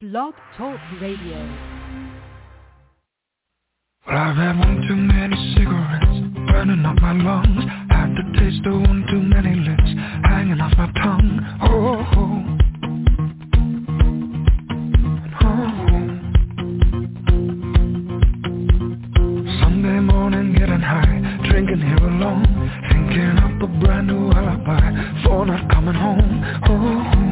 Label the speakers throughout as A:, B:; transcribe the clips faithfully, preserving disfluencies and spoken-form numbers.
A: Blog Talk Radio.
B: Well, I've had one too many cigarettes burning up my lungs. Had the taste of one too many lips hanging off my tongue. Oh, oh, oh. Sunday morning getting high, drinking here alone, thinking up a brand new alibi for not coming home. Oh, oh.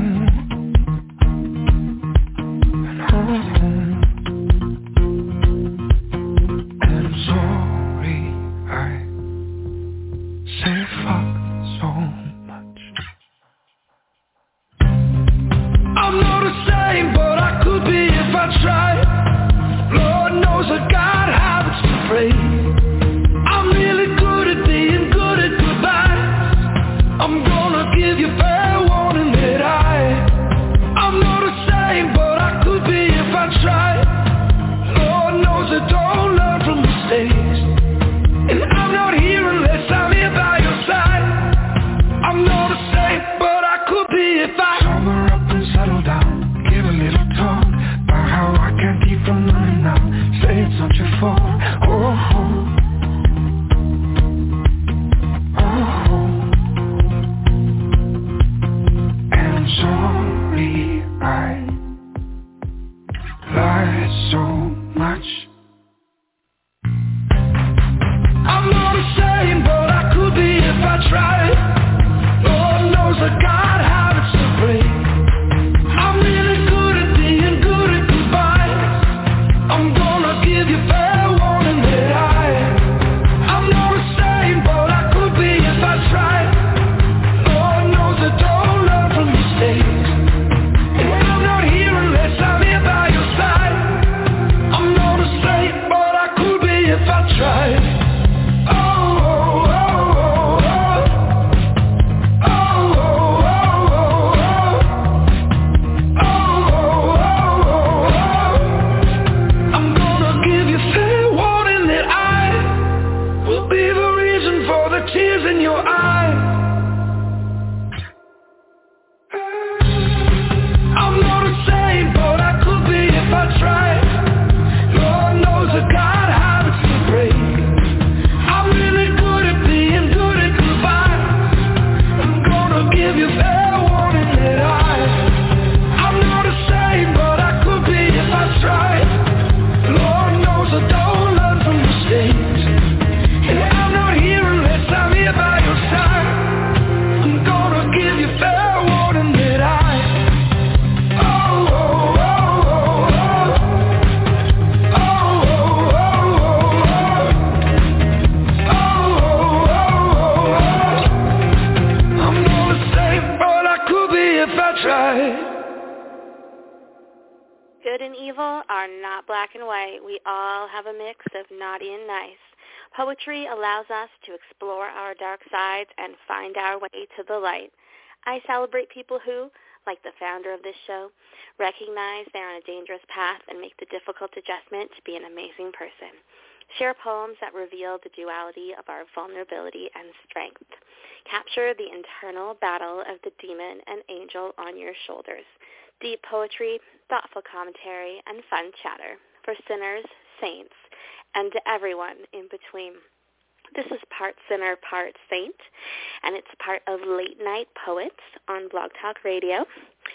C: Poetry allows us to explore our dark sides and find our way to the light. I celebrate people who, like the founder of this show, recognize they're on a dangerous path and make the difficult adjustment to be an amazing person. Share poems that reveal the duality of our vulnerability and strength. Capture the internal battle of the demon and angel on your shoulders. Deep poetry, thoughtful commentary, and fun chatter for sinners, saints, and to everyone in between. This is part sinner, part saint, and it's part of Late Night Poets on Blog Talk Radio.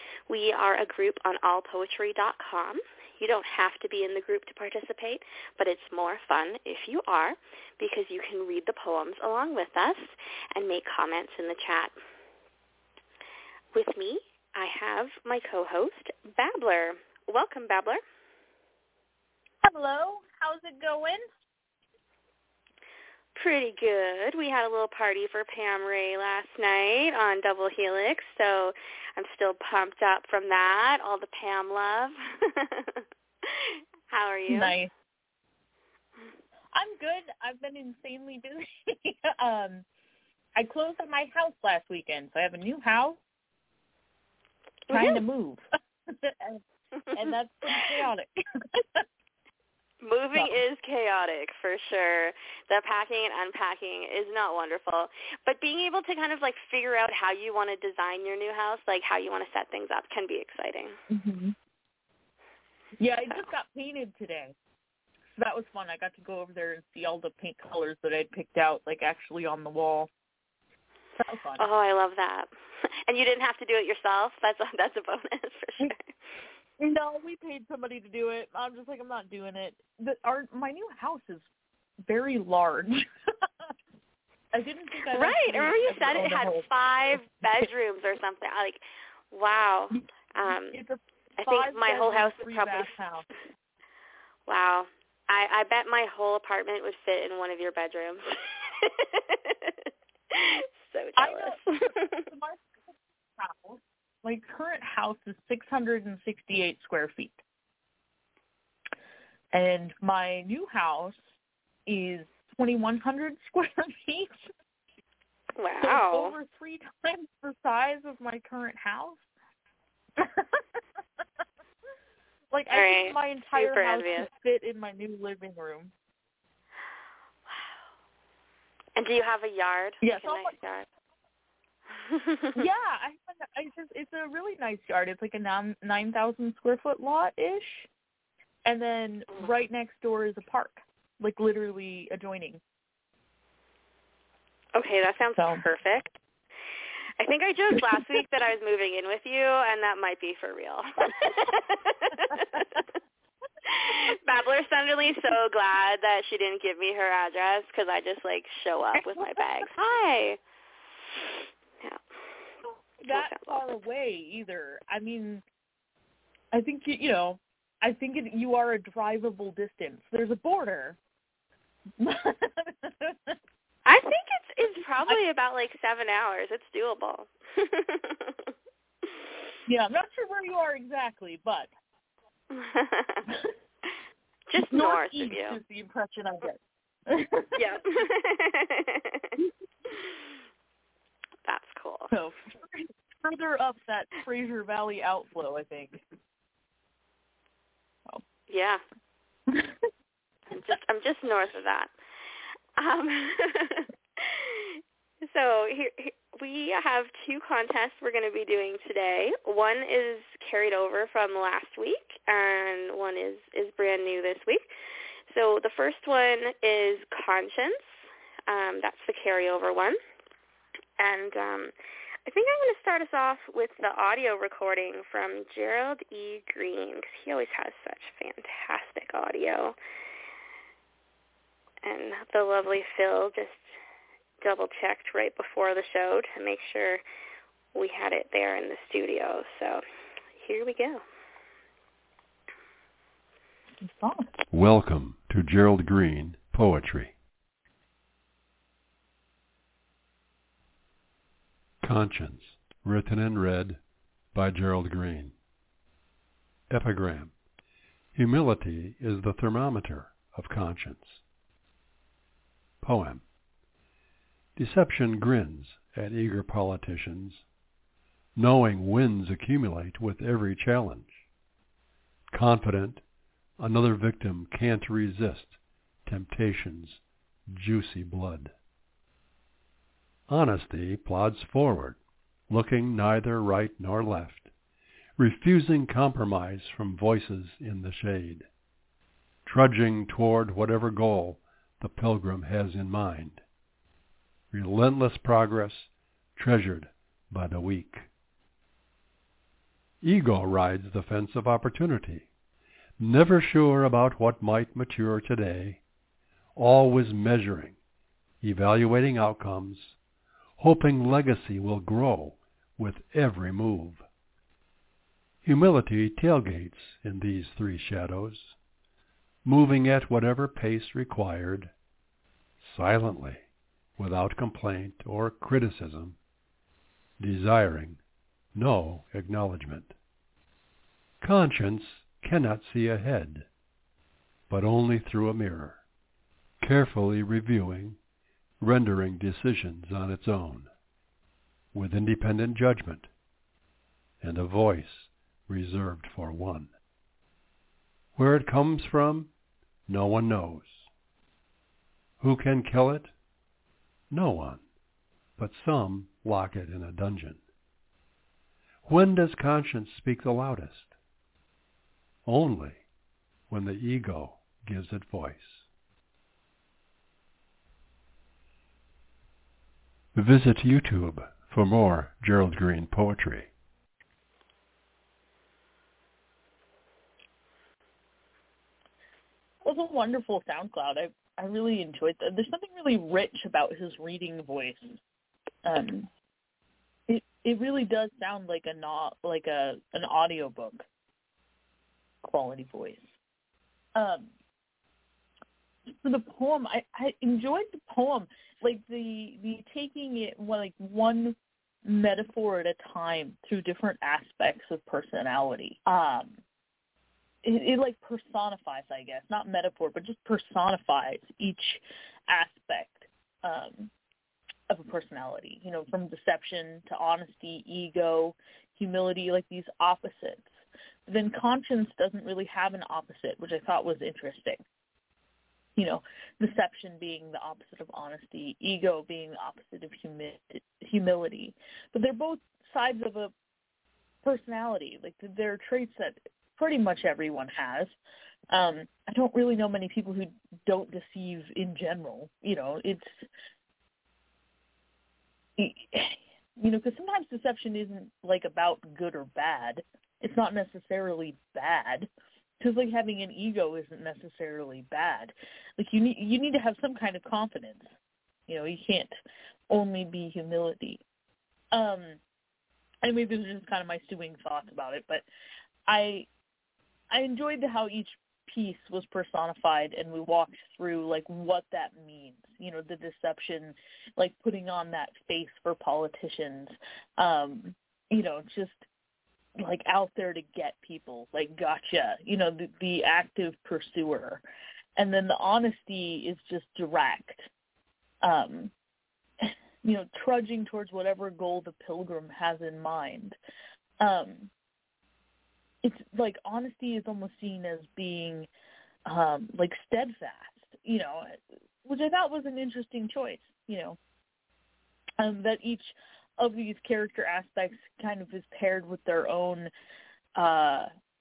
C: We are a group on all poetry dot com. You don't have to be in the group to participate, but it's more fun if you are, because you can read the poems along with us and make comments in the chat. With me, I have my co-host, Babbler. Welcome, Babbler.
D: Hello. How's it going?
C: Pretty good. We had a little party for Pam Ray last night on Double Helix, so I'm still pumped up from that. All the Pam love. How are you?
D: Nice. I'm good. I've been insanely busy. um, I closed on my house last weekend, so I have a new house. Trying mm-hmm. to move. and, and that's pretty chaotic.
C: Moving so. is chaotic, for sure. The packing and unpacking is not wonderful. But being able to kind of, like, figure out how you want to design your new house, like how you want to set things up, can be exciting.
D: Mm-hmm. Yeah, it just got painted today. So that was fun. I got to go over there and see all the paint colors that I'd picked out, like, actually on the wall. That was fun.
C: Oh, I love that. And you didn't have to do it yourself? That's a, that's a bonus for sure.
D: No, we paid somebody to do it. I'm just like, I'm not doing it. The, our My new house is very large. I didn't think I
C: Right. I remember you said it had five bedrooms or something. Like, wow. Um,
D: it's a
C: I think my whole house is probably.
D: House.
C: Wow. I, I bet my whole apartment would fit in one of your bedrooms. So jealous.
D: I know. my, house, my current house is six hundred sixty-eight square feet. And my new house is twenty-one hundred square feet.
C: Wow.
D: So over three times the size of my current house. Like,
C: All
D: I
C: right.
D: think my entire
C: Super
D: house
C: envious.
D: could fit in my new living room.
C: Wow. And do you have a yard?
D: Yes.
C: Like a nice yard?
D: Yeah, I, I just, it's a really nice yard. It's like a nine thousand square foot lot-ish. And then right next door is a park, like literally adjoining.
C: Okay, that sounds
D: so.
C: perfect. I think I joked last week that I was moving in with you, and that might be for real. Babbler's suddenly so glad that she didn't give me her address because I just, like, show up with my bags. Hi. Yeah.
D: That far away either. I mean, I think, you, you know, I think it, you are a drivable distance. There's a border.
C: I think it's it's probably about like seven hours. It's doable.
D: Yeah, I'm not sure where you are exactly, but
C: just north of you.
D: Is the impression I get.
C: Yeah. That's cool.
D: So further up that Fraser Valley outflow, I think. Oh.
C: Yeah. I'm just I'm just north of that. Um, so here, here, we have two contests we're going to be doing today. One is carried over from last week, and one is, is brand new this week. So the first one is Conscience. Um, that's the carryover one. And um, I think I'm going to start us off with the audio recording from Gerald E. Green, because he always has such fantastic audio. And the lovely Phil just double-checked right before the show to make sure we had it there in the studio. So here we go.
A: Welcome to Gerald Green Poetry. Conscience, written and read by Gerald Green. Epigram. Humility is the thermometer of conscience. Poem. Deception grins at eager politicians, knowing wins accumulate with every challenge. Confident, another victim can't resist temptation's juicy blood. Honesty plods forward, looking neither right nor left, refusing compromise from voices in the shade, trudging toward whatever goal the pilgrim has in mind. Relentless progress treasured by the weak. Ego rides the fence of opportunity, never sure about what might mature today, always measuring, evaluating outcomes, hoping legacy will grow with every move. Humility tailgates in these three shadows, moving at whatever pace required, silently, without complaint or criticism, desiring no acknowledgement. Conscience cannot see ahead, but only through a mirror, carefully reviewing, rendering decisions on its own, with independent judgment and a voice reserved for one. Where it comes from, no one knows. Who can kill it? No one, but some lock it in a dungeon. When does conscience speak the loudest? Only when the ego gives it voice. Visit YouTube for more Gerald Green poetry.
D: It was a wonderful SoundCloud. I I really enjoyed that. There's something really rich about his reading voice. Um, it it really does sound like a not like a an audiobook quality voice. Um, for the poem, I, I enjoyed the poem, like the the taking it like one metaphor at a time through different aspects of personality. Um, it, it like personifies, I guess, not metaphor, but just personifies each aspect um, of a personality. You know, from deception to honesty, ego, humility, like these opposites. But then conscience doesn't really have an opposite, which I thought was interesting. You know, deception being the opposite of honesty, ego being the opposite of humi- humility. But they're both sides of a personality. Like, they're traits that pretty much everyone has. Um, I don't really know many people who don't deceive in general. You know, it's, you know, because sometimes deception isn't, like, about good or bad. It's not necessarily bad. Because, like, having an ego isn't necessarily bad. Like, you need you need to have some kind of confidence. You know, you can't only be humility. Um, and maybe this is just kind of my stewing thoughts about it, but I I enjoyed the, how each piece was personified, and we walked through, like, what that means. You know, the deception, like, putting on that face for politicians. Um, you know, just like out there to get people, like gotcha, you know, the, the active pursuer. And then the honesty is just direct, um, you know, trudging towards whatever goal the pilgrim has in mind. Um, it's like honesty is almost seen as being um, like steadfast, you know, which I thought was an interesting choice, you know, um, that each of these character aspects kind of is paired with their own uh,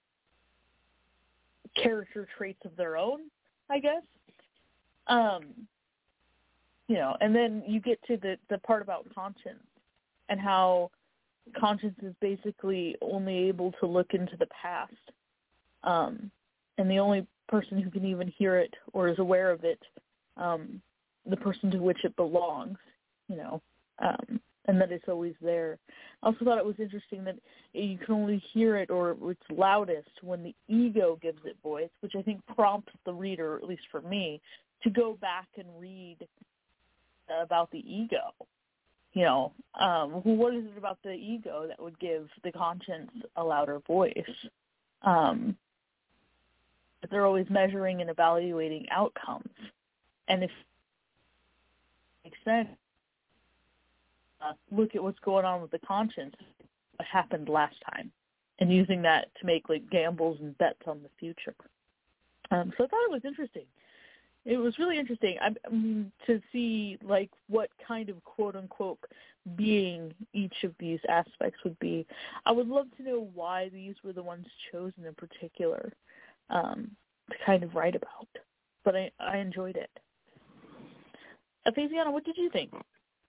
D: character traits of their own, I guess. Um, you know, and then you get to the, the part about conscience and how conscience is basically only able to look into the past. Um, and the only person who can even hear it or is aware of it, um, the person to which it belongs, you know, um, and that it's always there. I also thought it was interesting that you can only hear it or it's loudest when the ego gives it voice, which I think prompts the reader, at least for me, to go back and read about the ego. You know, um, what is it about the ego that would give the conscience a louder voice? Um, but they're always measuring and evaluating outcomes. And if it makes sense, Uh, look at what's going on with the conscience, what happened last time, and using that to make like gambles and bets on the future. Um, so I thought it was interesting. It was really interesting I, I mean, to see like what kind of quote unquote being each of these aspects would be. I would love to know why these were the ones chosen in particular um, to kind of write about. But I, I enjoyed it. Ephesiana, what did you think?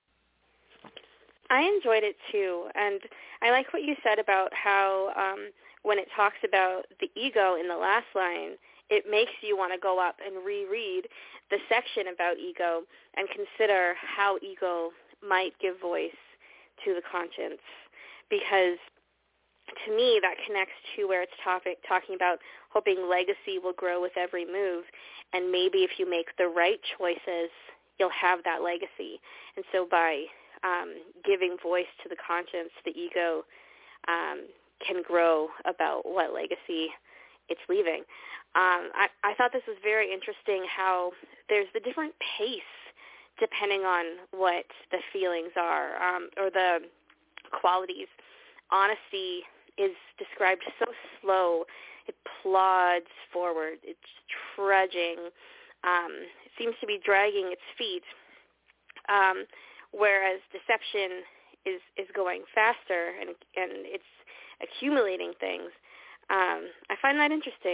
C: I enjoyed it too, and I like what you said about how um, when it talks about the ego in the last line, it makes you want to go up and reread the section about ego and consider how ego might give voice to the conscience, because to me that connects to where it's topic, talking about hoping legacy will grow with every move, and maybe if you make the right choices, you'll have that legacy. And so by Um, giving voice to the conscience, the ego um, can grow about what legacy it's leaving. Um, I, I thought this was very interesting how there's the different pace depending on what the feelings are um, or the qualities. Honesty is described so slow. It plods forward. It's trudging. Um, it seems to be dragging its feet. Um, whereas deception is, is going faster and and it's accumulating things. Um, I find that interesting.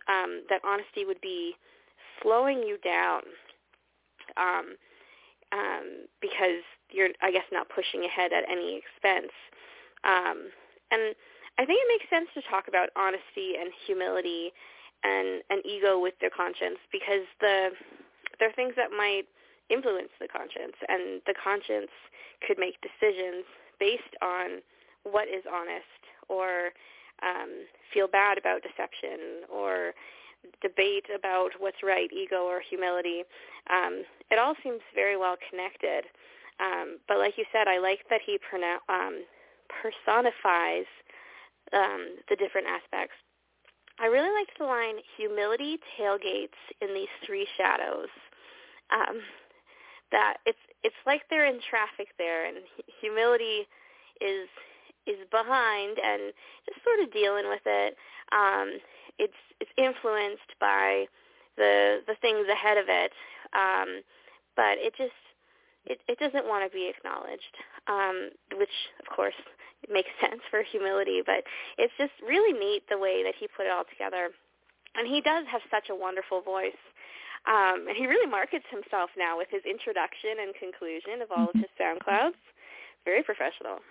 C: um, that honesty would be slowing you down um, um, because you're, I guess, not pushing ahead at any expense. Um, and I think it makes sense to talk about honesty and humility and, and ego with their conscience, because the there are things that might influence the conscience, and the conscience could make decisions based on what is honest, or um, feel bad about deception, or debate about what's right, ego or humility. Um, it all seems very well connected. Um, but like you said, I like that he pronoun- um, personifies um, the different aspects. I really liked the line, humility tailgates in these three shadows. Um, that it's it's like they're in traffic there, and humility is is behind and just sort of dealing with it. Um, it's it's influenced by the the things ahead of it, um, but it just it, it doesn't want to be acknowledged, um, which of course makes sense for humility. But it's just really neat the way that he put it all together, and he does have such a wonderful voice. Um, and he really markets himself now with his introduction and conclusion of all of his SoundClouds. Very professional.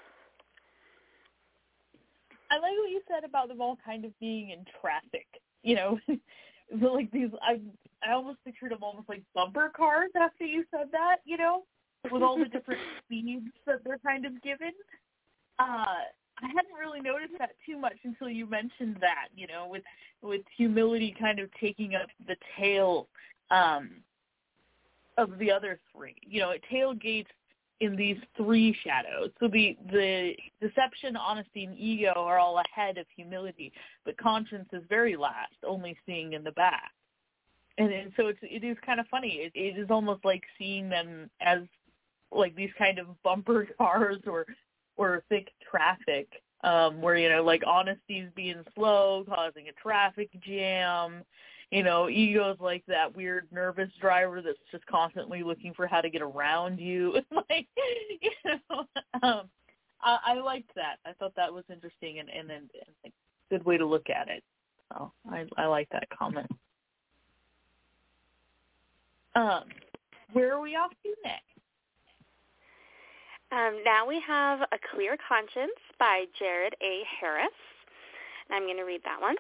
D: I like what you said about them all kind of being in traffic. You know, like these, I I almost pictured them almost like bumper cars after you said that, you know, with all the different speeds that they're kind of given. Uh, I hadn't really noticed that too much until you mentioned that, you know, with with humility kind of taking up the tail um, of the other three. You know, it tailgates in these three shadows. So the, the deception, honesty, and ego are all ahead of humility, but conscience is very last, only seeing in the back. And, and so it's, it is kind of funny. It, it is almost like seeing them as like these kind of bumper cars or or thick traffic, um, where, you know, like honesty's being slow, causing a traffic jam. You know, ego's like that weird nervous driver that's just constantly looking for how to get around you. Like, you know, um, I, I liked that. I thought that was interesting and, and, and a good way to look at it. So I, I like that comment. Um, where are we off to next?
C: Um, now we have A Clear Conscience by Jared A. Harris. And I'm going to read that one.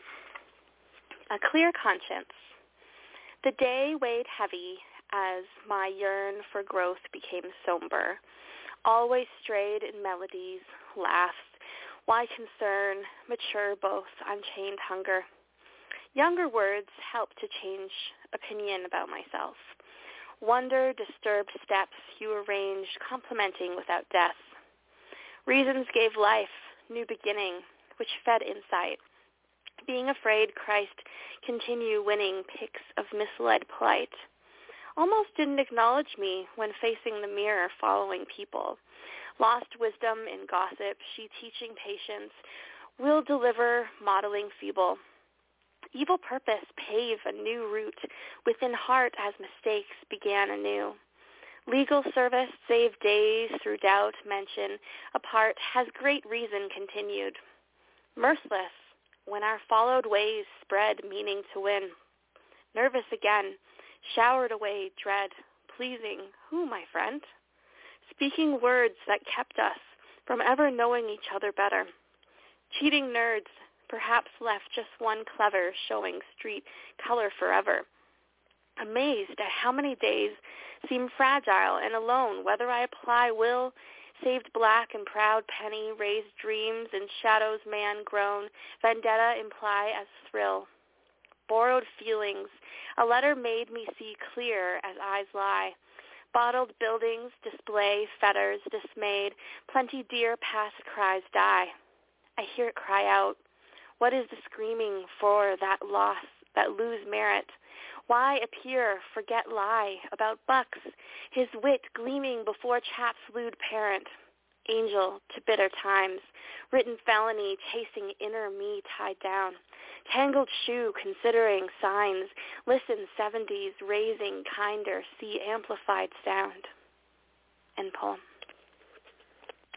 C: A Clear Conscience. The day weighed heavy as my yearn for growth became somber. Always strayed in melodies, laughs. Why concern, mature both, unchained hunger. Younger words help to change opinion about myself. Wonder, disturbed steps you arranged, complementing without death. Reasons gave life, new beginning, which fed insight. Being afraid Christ continue winning pics of misled plight. Almost didn't acknowledge me when facing the mirror following people. Lost wisdom in gossip, she teaching patience, will deliver, modeling feeble. Evil purpose pave a new route within heart as mistakes began anew. Legal service saved days through doubt, mention, apart, has great reason continued. Merciless, when our followed ways spread meaning to win. Nervous again, showered away dread, pleasing, who, my friend? Speaking words that kept us from ever knowing each other better. Cheating nerds, perhaps left just one clever showing street color forever. Amazed at how many days seem fragile and alone, whether I apply will, saved black and proud penny, raised dreams and shadows man grown, vendetta imply as thrill. Borrowed feelings, a letter made me see clear as eyes lie. Bottled buildings display fetters dismayed, plenty dear past cries die. I hear it cry out. What is the screaming for that loss, that lose merit? Why appear, forget lie, about bucks, his wit gleaming before chap's lewd parent? Angel to bitter times, written felony chasing inner me tied down. Tangled shoe considering signs, listen seventies raising kinder, see amplified sound. End poem.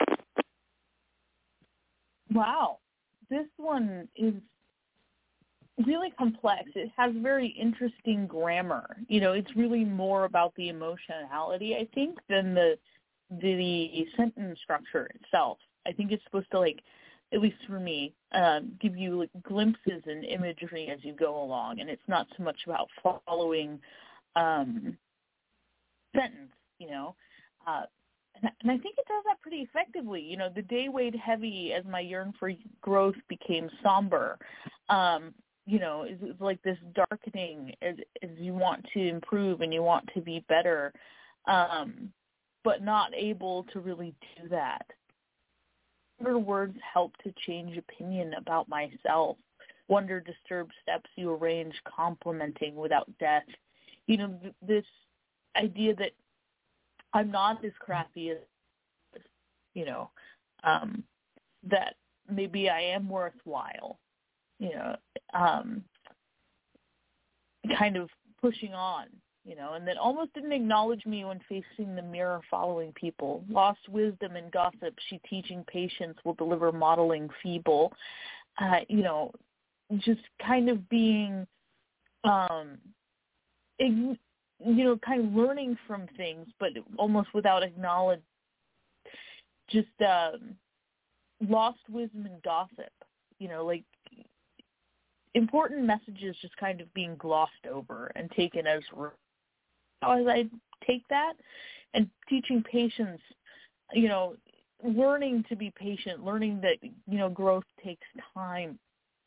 D: Wow. This one is really complex. It has very interesting grammar. You know, it's really more about the emotionality, I think, than the the sentence structure itself. I think it's supposed to, like, at least for me, um, give you like, glimpses and imagery as you go along, and it's not so much about following um, sentence, you know. Uh, and, and I think it does that pretty effectively. You know, the day weighed heavy as my yearn for growth became somber. Um, you know, it's, it's like this darkening as, as you want to improve and you want to be better, um, but not able to really do that. Wonder words help to change opinion about myself. Wonder disturbed steps you arrange complimenting without death. You know, th- this idea that I'm not as crappy as, you know, um, that maybe I am worthwhile, you know, um, kind of pushing on, you know, and that almost didn't acknowledge me when facing the mirror following people. Lost wisdom and gossip, she teaching patience will deliver modeling feeble. Uh, you know, just kind of being, um, ign- you know, kind of learning from things, but almost without acknowledge, just um, lost wisdom and gossip, you know, like important messages just kind of being glossed over and taken as real. How as I take that, and teaching patience, you know, learning to be patient, learning that, you know, growth takes time.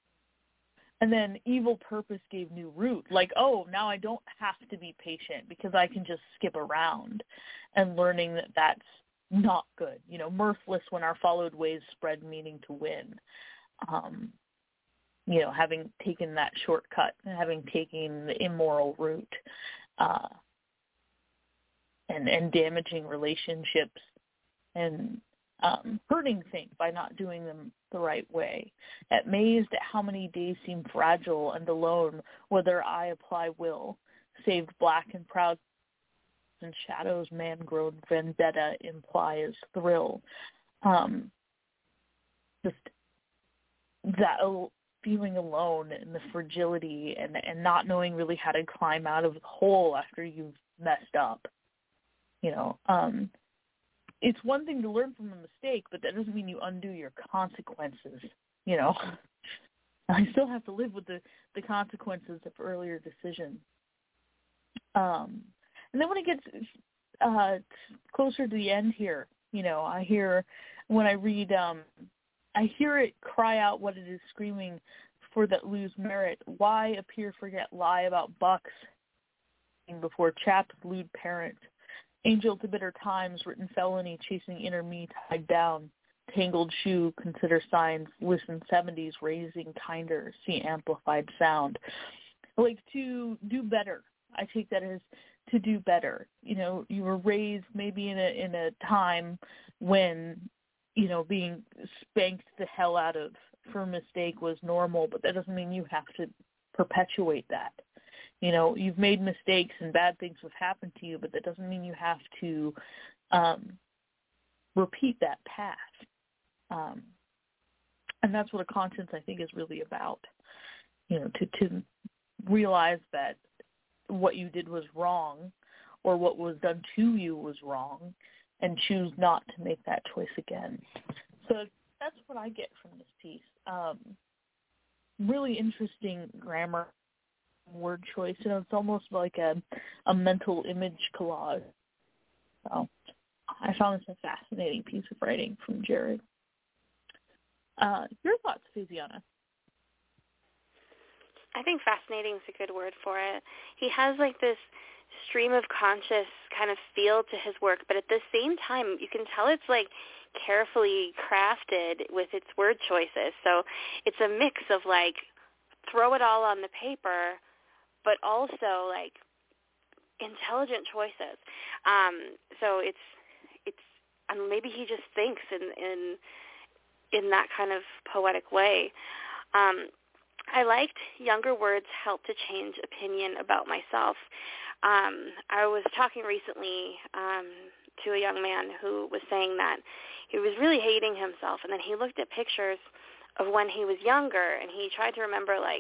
D: And then evil purpose gave new root. Like, oh, now I don't have to be patient because I can just skip around, and learning that that's not good. You know, mirthless when our followed ways spread meaning to win. Um, you know, having taken that shortcut, having taken the immoral route. Uh, and, and damaging relationships and um, hurting things by not doing them the right way. Amazed at how many days seem fragile and alone, whether I apply will, saved black and proud and shadows man-grown vendetta implies thrill. Um, just that feeling alone and the fragility and, and not knowing really how to climb out of the hole after you've messed up. You know, um, it's one thing to learn from a mistake, but that doesn't mean you undo your consequences. You know, I still have to live with the, the consequences of earlier decisions. Um, and then when it gets uh, closer to the end here, you know, I hear when I read, um, I hear it cry out what it is screaming for that lose merit. Why appear forget lie about bucks before chaps lewd parent? Angel to bitter times, written felony, chasing inner me tied down. Tangled shoe, consider signs, listen seventies, raising kinder, see amplified sound. Like to do better. I take that as to do better. You know, you were raised maybe in a in a time when, you know, being spanked the hell out of for a mistake was normal, but that doesn't mean you have to perpetuate that. You know, you've made mistakes and bad things have happened to you, but that doesn't mean you have to um, repeat that path. Um, and that's what a conscience, I think, is really about. You know, to, to realize that what you did was wrong or what was done to you was wrong and choose not to make that choice again. So that's what I get from this piece. Um, really interesting grammar, word choice. You know, it's almost like a, a mental image collage. So I found this a fascinating piece of writing from Jared. Uh, your thoughts, Fabiana?
C: I think fascinating is a good word for it. He has like this stream of conscious kind of feel to his work, but at the same time, you can tell it's like carefully crafted with its word choices. So it's a mix of like throw it all on the paper, but also like intelligent choices. Um, so it's it's and maybe he just thinks in in in that kind of poetic way. Um, I liked younger words help to change opinion about myself. Um, I was talking recently um, to a young man who was saying that he was really hating himself, and then he looked at pictures of when he was younger, and he tried to remember, like,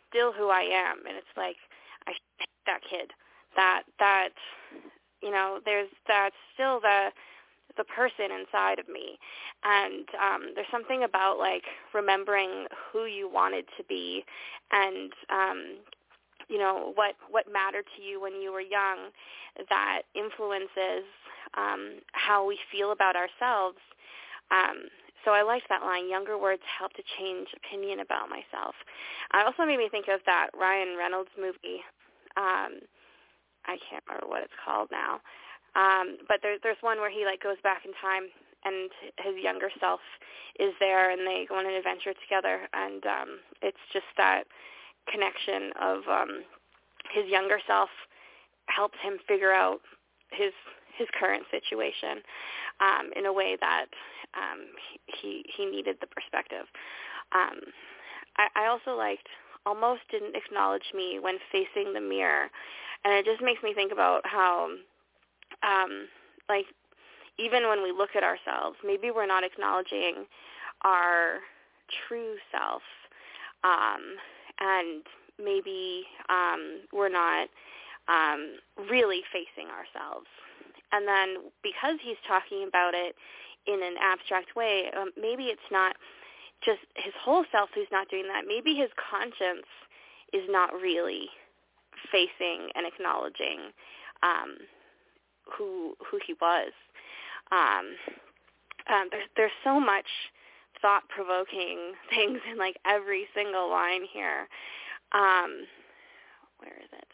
C: still who I am, and it's like I hate that kid. That that you know, there's that's still the the person inside of me, and um, there's something about like remembering who you wanted to be, and um, you know what what mattered to you when you were young, that influences um, how we feel about ourselves. Um, So I liked that line, younger words help to change opinion about myself. It also made me think of that Ryan Reynolds movie. Um, I can't remember what it's called now. Um, but there, there's one where he like goes back in time and his younger self is there and they go on an adventure together. And um, it's just that connection of um, his younger self helps him figure out his his current situation um, in a way that um, he he needed the perspective. Um, I, I also liked almost didn't acknowledge me when facing the mirror, and it just makes me think about how, um, like, even when we look at ourselves, maybe we're not acknowledging our true self, um, and maybe um, we're not um, really facing ourselves. And then because he's talking about it in an abstract way, um, maybe it's not just his whole self who's not doing that. Maybe his conscience is not really facing and acknowledging um, who who he was. Um, um, there's there's so much thought-provoking things in like every single line here. Um, where is it?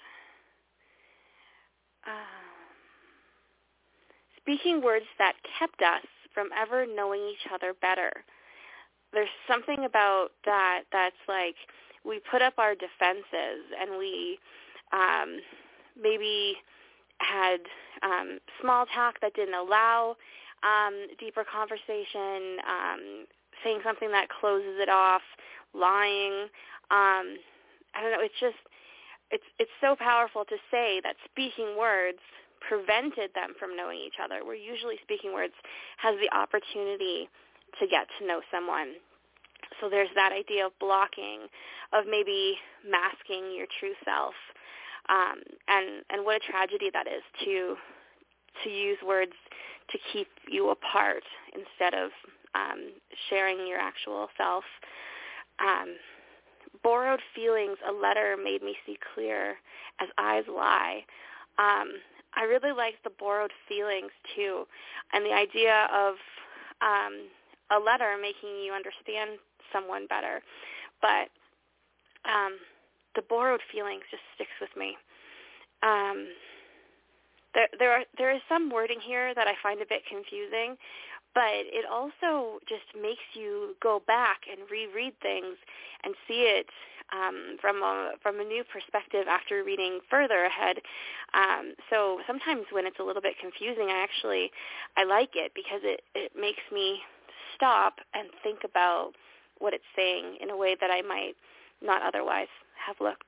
C: Um, Speaking words that kept us from ever knowing each other better. There's something about that that's like we put up our defenses and we um, maybe had um, small talk that didn't allow um, deeper conversation, um, saying something that closes it off, lying. Um, I don't know. It's just it's it's so powerful to say that speaking words prevented them from knowing each other, where usually speaking words has the opportunity to get to know someone. So there's that idea of blocking, of maybe masking your true self, um, and and what a tragedy that is to to use words to keep you apart instead of um, sharing your actual self. Um, borrowed feelings, a letter made me see clear as eyes lie. Um, I really liked the borrowed feelings, too, and the idea of um, a letter making you understand someone better. But um, the borrowed feelings just sticks with me. Um, there, there, are, there is some wording here that I find a bit confusing, but it also just makes you go back and reread things and see it um, from a from a new perspective after reading further ahead. Um, so sometimes when it's a little bit confusing, I actually I like it because it, it makes me stop and think about what it's saying in a way that I might not otherwise have looked.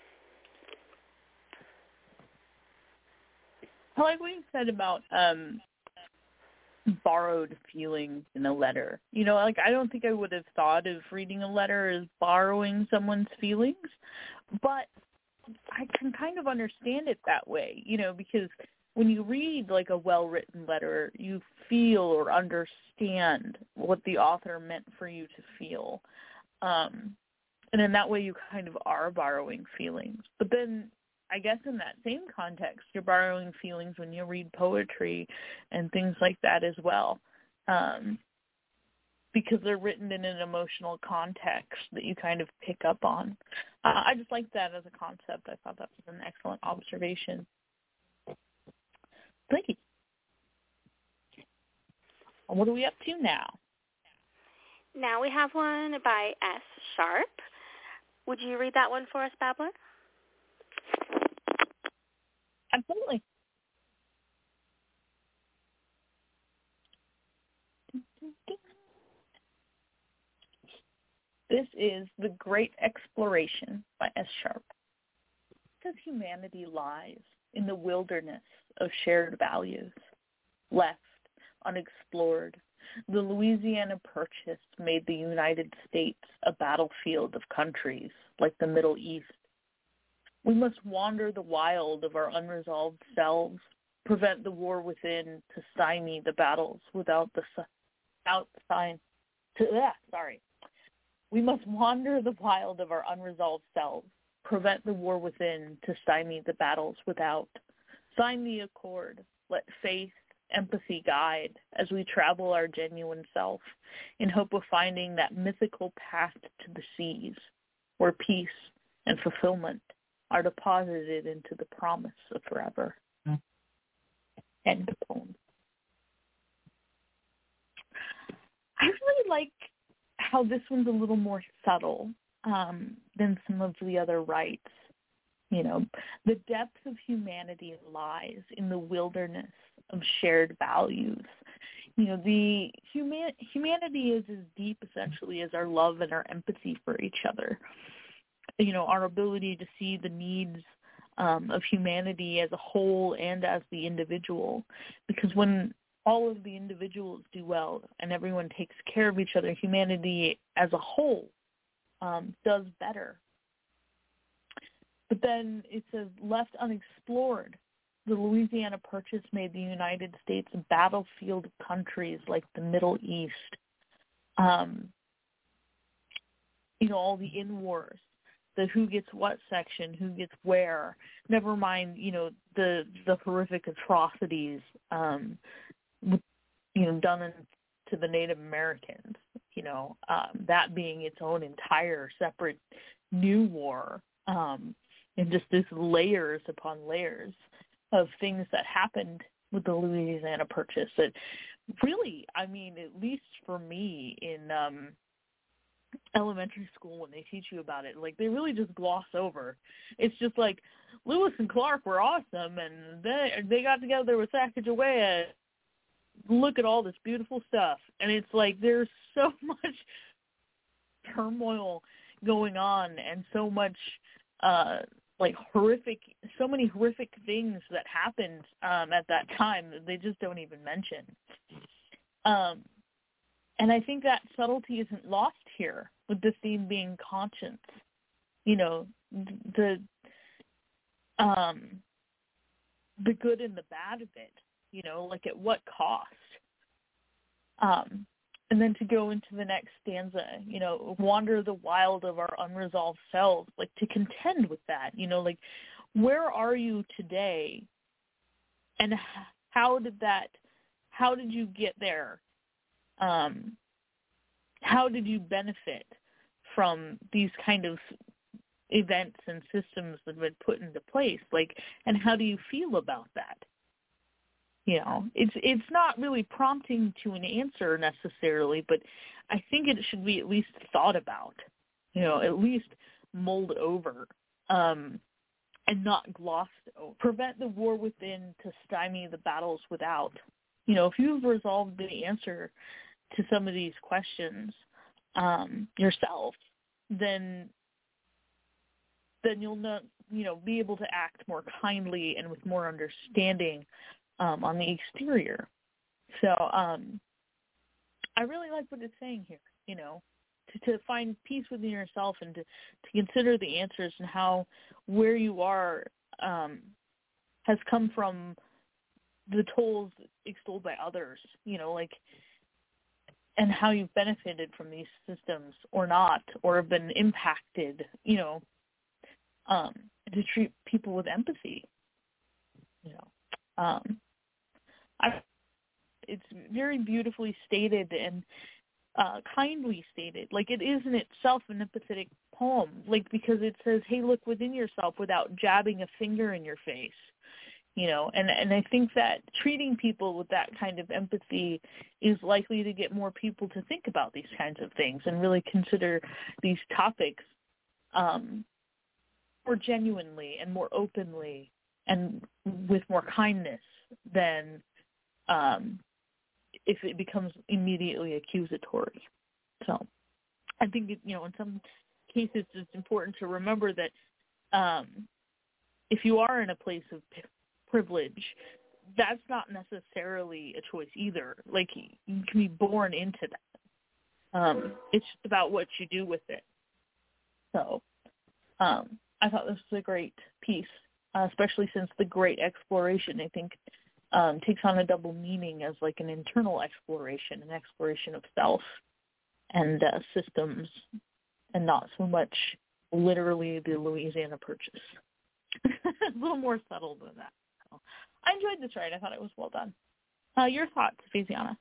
D: I like what you said about um, borrowed feelings in a letter. You know, like I don't think I would have thought of reading a letter as borrowing someone's feelings, but I can kind of understand it that way, you know, because when you read like a well-written letter, you feel or understand what the author meant for you to feel. Um, and in that way you kind of are borrowing feelings. But then I guess in that same context, you're borrowing feelings when you read poetry and things like that as well, um, because they're written in an emotional context that you kind of pick up on. Uh, I just like that as a concept. I thought that was an excellent observation. Thank you. What are we up to now?
C: Now we have one by S. Sharp. Would you read that one for us, Babbler?
D: Absolutely. This is The Great Exploration by S. Sharp. Because humanity lies in the wilderness of shared values, left unexplored, The Louisiana Purchase made the United States a battlefield of countries like the Middle East. We must wander the wild of our unresolved selves, prevent the war within to stymie the battles without the without sign. To, ah, sorry. We must wander the wild of our unresolved selves, prevent the war within to stymie the battles without. Sign the accord. Let faith, empathy guide as we travel our genuine self in hope of finding that mythical path to the seas where peace and fulfillment are deposited into the promise of forever. Mm. End poem. I really like how this one's a little more subtle um, than some of the other rites. You know, the depth of humanity lies in the wilderness of shared values. You know, the human humanity is as deep, essentially, as our love and our empathy for each other. You know, our ability to see the needs um, of humanity as a whole and as the individual. Because when all of the individuals do well and everyone takes care of each other, humanity as a whole um, does better. But then it says, left unexplored, the Louisiana Purchase made the United States a battlefield of countries like the Middle East. Um, you know, all the in-wars, the who gets what section, who gets where, never mind, you know, the the horrific atrocities, um, with, you know, done in, to the Native Americans, you know, um, that being its own entire separate new war. Um, And just this layers upon layers of things that happened with the Louisiana Purchase that really, I mean, at least for me in um, elementary school when they teach you about it, like they really just gloss over. It's just like Lewis and Clark were awesome and they, they got together with Sacagawea. Look at all this beautiful stuff. And it's like there's so much turmoil going on and so much uh like horrific, so many horrific things that happened um, at that time that they just don't even mention. Um, and I think that subtlety isn't lost here with the theme being conscience. You know, the um, the good and the bad of it, you know, like at what cost? Um, and then to go into the next stanza, you know, wander the wild of our unresolved selves, like to contend with that, you know, like where are you today and how did that, how did you get there? Um, how did you benefit from these kind of events and systems that have been put into place? Like, and how do you feel about that? You know, it's it's not really prompting to an answer necessarily, but I think it should be at least thought about, you know, at least mulled over, um, and not glossed over. Prevent the war within to stymie the battles without. You know, if you've resolved the answer to some of these questions um, yourself, then then you'll not, you know, be able to act more kindly and with more understanding Um, on the exterior. So um, I really like what it's saying here, you know, to, to find peace within yourself and to, to consider the answers and how where you are um, has come from the tolls extolled by others, you know, like, and how you've benefited from these systems or not, or have been impacted, you know, um, to treat people with empathy, you know. Um, I, it's very beautifully stated and uh, kindly stated. Like it is in itself an empathetic poem, like because it says, hey, look within yourself without jabbing a finger in your face, you know, and, and I think that treating people with that kind of empathy is likely to get more people to think about these kinds of things and really consider these topics um, more genuinely and more openly and with more kindness than um, if it becomes immediately accusatory. So I think, you know, in some cases it's important to remember that um, if you are in a place of p- privilege, that's not necessarily a choice either. Like, you can be born into that. Um, it's just about what you do with it. So um, I thought this was a great piece, uh, especially since the great exploration, I think, um, takes on a double meaning as like an internal exploration, an exploration of self and uh, systems, and not so much literally the Louisiana Purchase. A little more subtle than that. So I enjoyed this ride. I thought it was well done. Uh, your thoughts, Faisiana?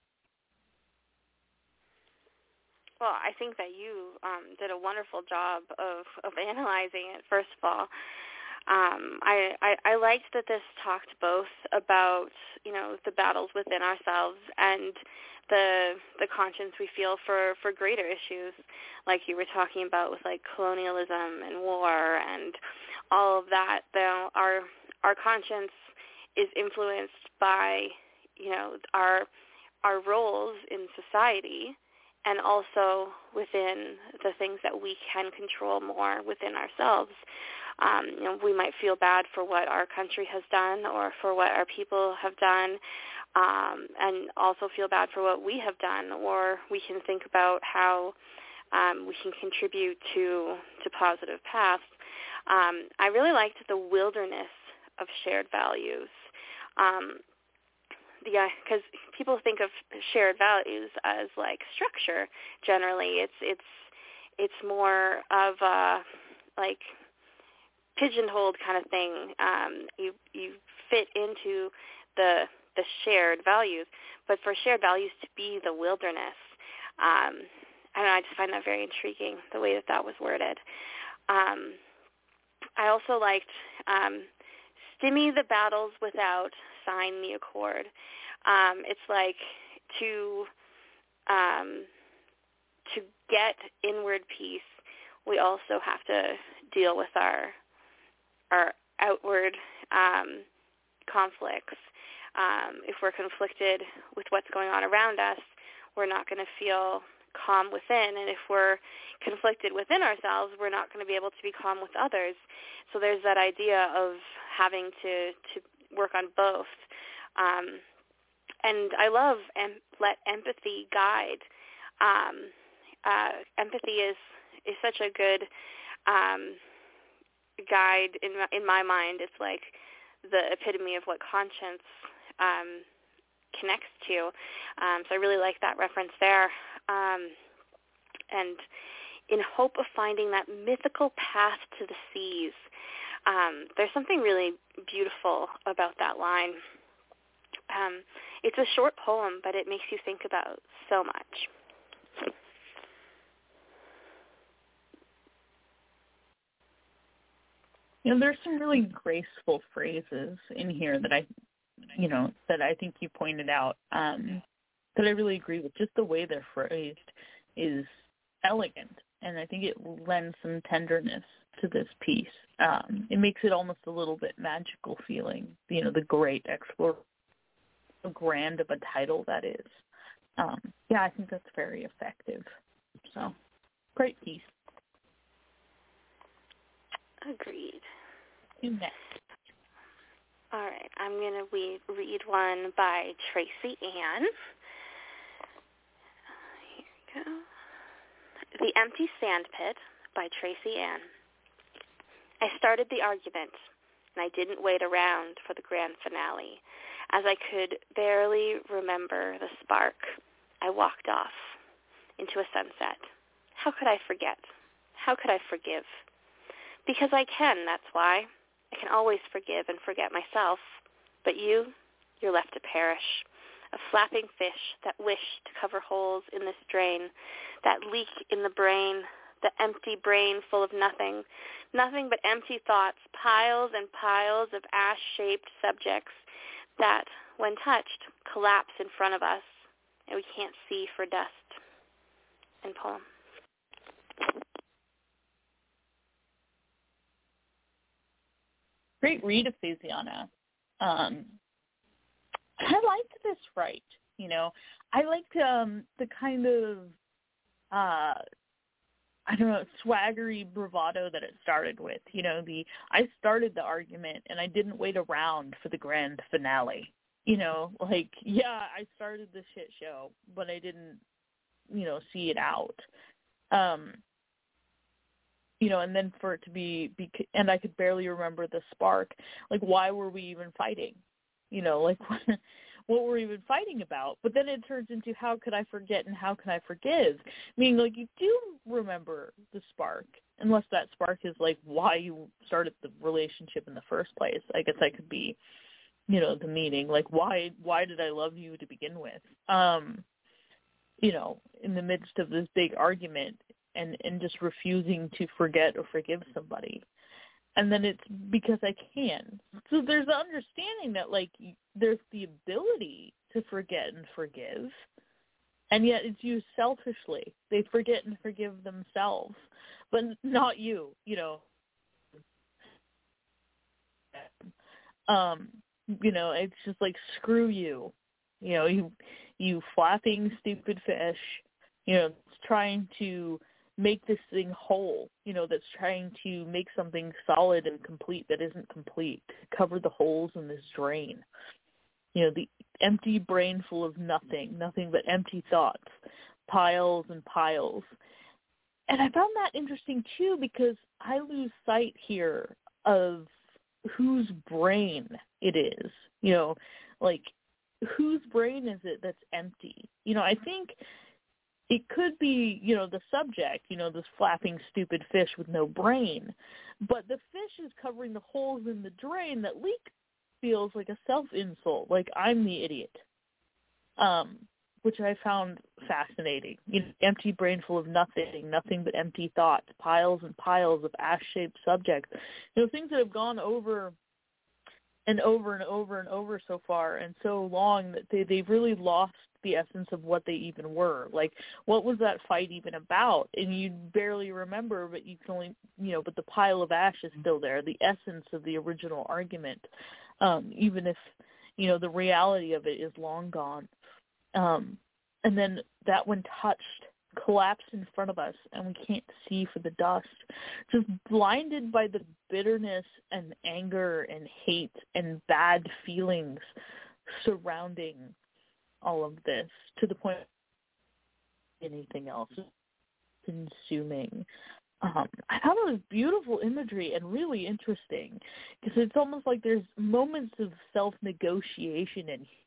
C: Well, I think that you um, did a wonderful job of, of analyzing it, first of all. Um, I, I, I liked that this talked both about, you know, the battles within ourselves and the the conscience we feel for, for greater issues, like you were talking about with, like, colonialism and war and all of that. The, our our conscience is influenced by, you know, our our roles in society, and also within the things that we can control more within ourselves. Um, you know, we might feel bad for what our country has done or for what our people have done, um, and also feel bad for what we have done, or we can think about how um, we can contribute to, to positive paths. Um, I really liked the wilderness of shared values. Um, Yeah, because people think of shared values as like structure. Generally, it's it's it's more of a like pigeonholed kind of thing. Um, you you fit into the the shared values, but for shared values to be the wilderness, um, I don't know. I just find that very intriguing, the way that that was worded. Um, I also liked um, "Stimmy the battles without, sign the accord." Um, it's like to um, to get inward peace, we also have to deal with our our outward um, conflicts. Um, if we're conflicted with what's going on around us, we're not going to feel calm within, and if we're conflicted within ourselves, we're not going to be able to be calm with others. So there's that idea of having to, to work on both. Um, and I love em- let empathy guide. Um, uh, empathy is, is such a good um, guide in my, in my mind. It's like the epitome of what conscience um, connects to. Um, so I really like that reference there. Um, and in hope of finding that mythical path to the seas, um, there's something really beautiful about that line. Um, it's a short poem, but it makes you think about so much.
D: You know, there's some really graceful phrases in here that I, you know, that I think you pointed out um, that I really agree with. Just the way they're phrased is elegant, and I think it lends some tenderness to this piece. Um, it makes it almost a little bit magical feeling, you know, the great exploration, how grand of a title that is. Um, yeah, I think that's very effective. So, great piece.
C: Agreed.
D: You next.
C: All right, I'm going to read, read one by Tracy Ann. Here we go. The Empty Sandpit by Tracy Ann. I started the argument, and I didn't wait around for the grand finale. As I could barely remember the spark, I walked off into a sunset. How could I forget? How could I forgive? Because I can, that's why. I can always forgive and forget myself. But you, you're left to perish. A flapping fish that wished to cover holes in this drain, that leak in the brain, the empty brain full of nothing, nothing but empty thoughts, piles and piles of ash-shaped subjects that, when touched, collapse in front of us, and we can't see for dust. End poem.
D: Great read of Faisiana. Um, I liked this right. You know, I liked um, the kind of, uh, I don't know, swaggery bravado that it started with. You know, the I started the argument and I didn't wait around for the grand finale. You know, like, yeah, I started the shit show, but I didn't, you know, see it out. Um, you know, and then for it to be, be, and I could barely remember the spark. Like, why were we even fighting? You know, like, what were we even fighting about? But then it turns into how could I forget and how can I forgive? Meaning, like, you do remember the spark, unless that spark is, like, why you started the relationship in the first place. I guess that could be, you know, the meaning. Like, why why did I love you to begin with? Um, you know, in the midst of this big argument and, and just refusing to forget or forgive somebody. And then it's because I can. So there's the understanding that, like, there's the ability to forget and forgive, and yet it's used selfishly. They forget and forgive themselves, but not you, you know. Um, you know, it's just like, screw you. You know, you, you flapping stupid fish, you know, trying to make this thing whole, you know, that's trying to make something solid and complete that isn't complete, cover the holes in this drain. You know, the empty brain full of nothing, nothing but empty thoughts, piles and piles. And I found that interesting, too, because I lose sight here of whose brain it is, you know, like, whose brain is it that's empty? You know, I think it could be, you know, the subject, you know, this flapping stupid fish with no brain. But the fish is covering the holes in the drain that leak feels like a self-insult, like I'm the idiot, um, which I found fascinating. You know, empty brain full of nothing, nothing but empty thoughts, piles and piles of ash-shaped subjects. You know, things that have gone over and over and over and over so far and so long that they, they've really lost the essence of what they even were. Like, what was that fight even about? And you barely remember, but you can only, you know, but the pile of ash is still there, the essence of the original argument, um, even if, you know, the reality of it is long gone. Um, and then that, when touched, collapsed in front of us, and we can't see for the dust, just blinded by the bitterness and anger and hate and bad feelings surrounding all of this, to the point of anything else consuming. Um, I thought it was beautiful imagery and really interesting, because it's almost like there's moments of self-negotiation in here.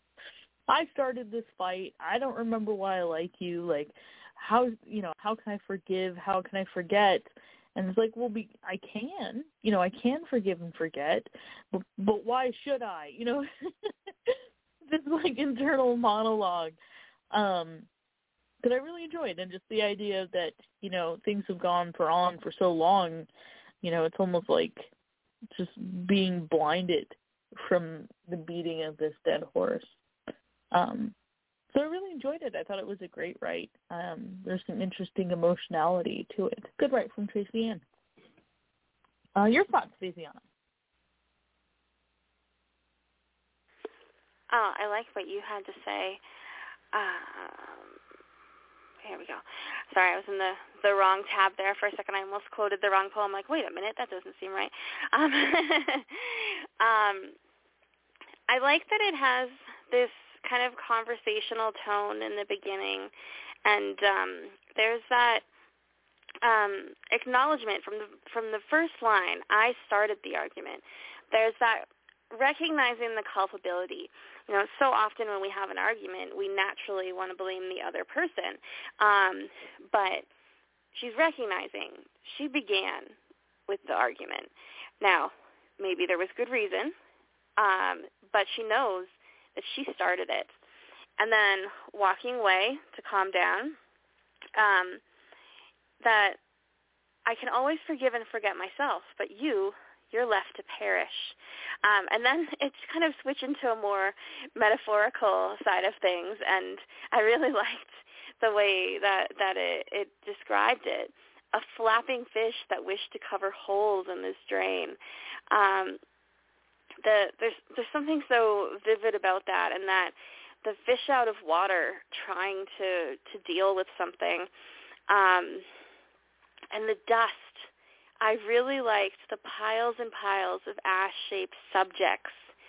D: I started this fight. I don't remember why I like you. Like, how, you know, how can I forgive? How can I forget? And it's like, well, be, I can, you know, I can forgive and forget, but, but why should I? You know, this like internal monologue um, that I really enjoyed, and just the idea that, you know, things have gone for on for so long, you know, it's almost like just being blinded from the beating of this dead horse. Um, so I really enjoyed it. I thought it was a great write. Um, there's some interesting emotionality to it. Good write from Tracy Ann. Uh, your thoughts, Fabiana?
C: Oh, I like what you had to say. Um, here we go. Sorry, I was in the, the wrong tab there for a second. I almost quoted the wrong poem. I'm like, wait a minute, that doesn't seem right. Um, um, I like that it has this kind of conversational tone in the beginning, and um, there's that um, acknowledgement from the from the first line. I started the argument. There's that recognizing the culpability. You know, so often when we have an argument, we naturally want to blame the other person, um, but she's recognizing she began with the argument. Now, maybe there was good reason, um, but she knows that she started it. And then walking away to calm down, um, that I can always forgive and forget myself, but you, you're left to perish. Um, and then it's kind of switched into a more metaphorical side of things, and I really liked the way that, that it, it described it. A flapping fish that wished to cover holes in this drain. Um, The, there's there's something so vivid about that, and that the fish out of water trying to, to deal with something, um, and the dust. I really liked the piles and piles of ash-shaped subjects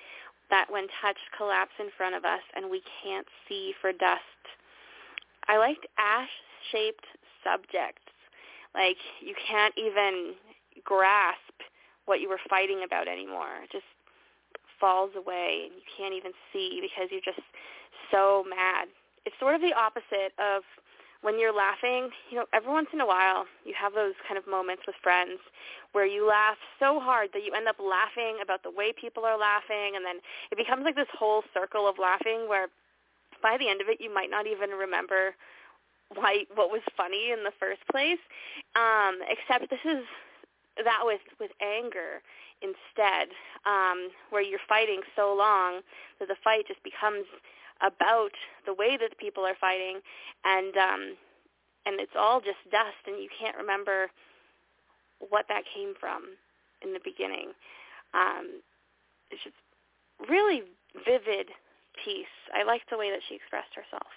C: that when touched collapse in front of us and we can't see for dust. I liked ash-shaped subjects. Like you can't even grasp what you were fighting about anymore. It just falls away and you can't even see because you're just so mad. It's sort of the opposite of when you're laughing. You know, every once in a while you have those kind of moments with friends where you laugh so hard that you end up laughing about the way people are laughing, and then it becomes like this whole circle of laughing where by the end of it you might not even remember why what was funny in the first place. Um, except this is that with, with anger instead, um, where you're fighting so long that the fight just becomes about the way that the people are fighting, and um, and it's all just dust, and you can't remember what that came from in the beginning. Um, it's just really vivid piece. I like the way that she expressed herself.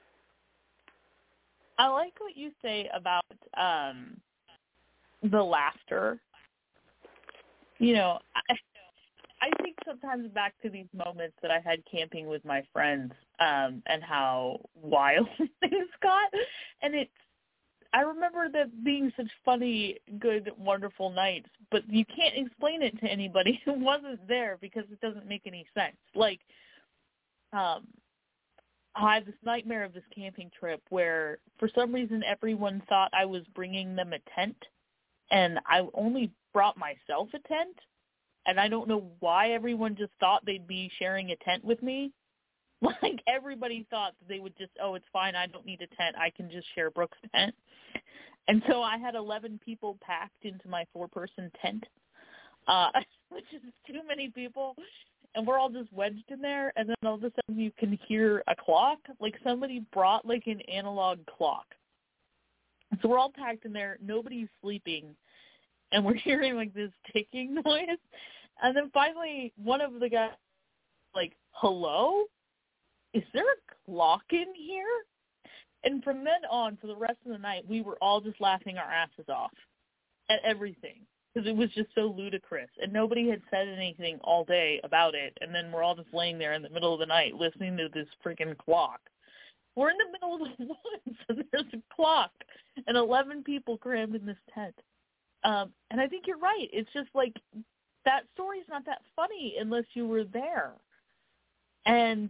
D: I like what you say about um, the laughter. You know, I, I think sometimes back to these moments that I had camping with my friends, um, and how wild things got. And it's, I remember that being such funny, good, wonderful nights, but you can't explain it to anybody who wasn't there because it doesn't make any sense. Like, um, I had this nightmare of this camping trip where for some reason everyone thought I was bringing them a tent, and I only brought myself a tent. And I don't know why everyone just thought they'd be sharing a tent with me. Like, everybody thought that they would just, oh, it's fine, I don't need a tent, I can just share Brooke's tent. And so I had eleven people packed into my four-person tent, uh, which is too many people. And we're all just wedged in there, and then all of a sudden you can hear a clock. Like, somebody brought, like, an analog clock. So we're all packed in there, nobody's sleeping, and we're hearing, like, this ticking noise. And then finally, one of the guys, like, hello? Is there a clock in here? And from then on, for the rest of the night, we were all just laughing our asses off at everything because it was just so ludicrous. And nobody had said anything all day about it. And then we're all just laying there in the middle of the night listening to this freaking clock. We're in the middle of the woods, and there's a clock, and eleven people crammed in this tent. Um, and I think you're right. It's just like that story's not that funny unless you were there. And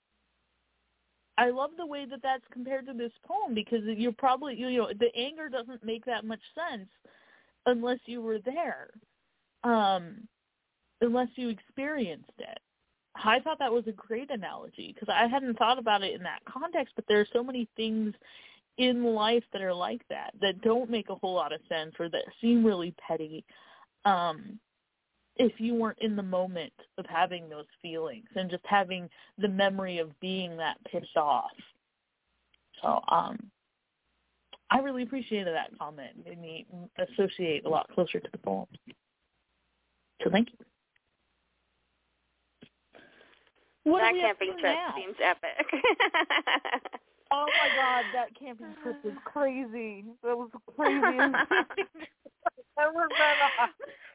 D: I love the way that that's compared to this poem because you're probably, you know, the anger doesn't make that much sense unless you were there, um, unless you experienced it. I thought that was a great analogy because I hadn't thought about it in that context, but there are so many things in life that are like that, that don't make a whole lot of sense or that seem really petty um, if you weren't in the moment of having those feelings and just having the memory of being that pissed off. So um, I really appreciated that comment. It made me associate a lot closer to the poem. So thank you. What
C: that camping trip
D: now?
C: Seems epic.
D: Oh, my God, that camping trip was crazy. That was the craziest thing I've ever been on.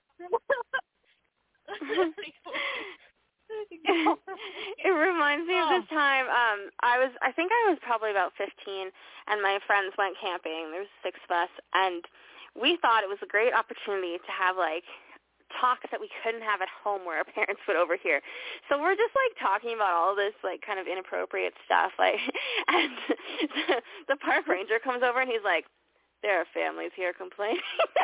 C: It reminds me of this time. Um, I was, I think I was probably about fifteen, and my friends went camping. There was six of us, and we thought it was a great opportunity to have, like, talks that we couldn't have at home where our parents would overhear. So we're just like talking about all this like kind of inappropriate stuff, like, and the, the park ranger comes over and he's like, "There are families here complaining."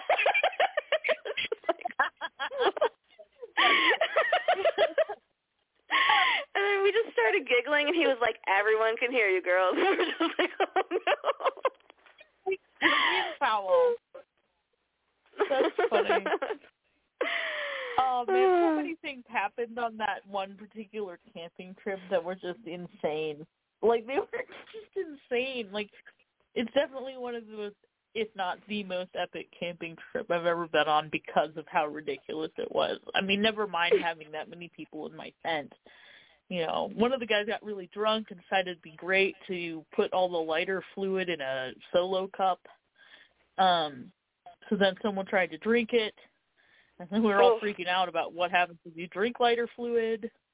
C: And then we just started giggling, and he was like, "Everyone can hear you, girls." And we're just like, "Oh no!"
D: Foul. That's funny. Oh, man, so many things happened on that one particular camping trip that were just insane. Like, they were just insane. Like, it's definitely one of the most, if not the most epic camping trip I've ever been on because of how ridiculous it was. I mean, never mind having that many people in my tent. You know, one of the guys got really drunk and decided it'd be great to put all the lighter fluid in a Solo cup. Um, so then someone tried to drink it. And then we were all freaking out about what happens if you drink lighter fluid.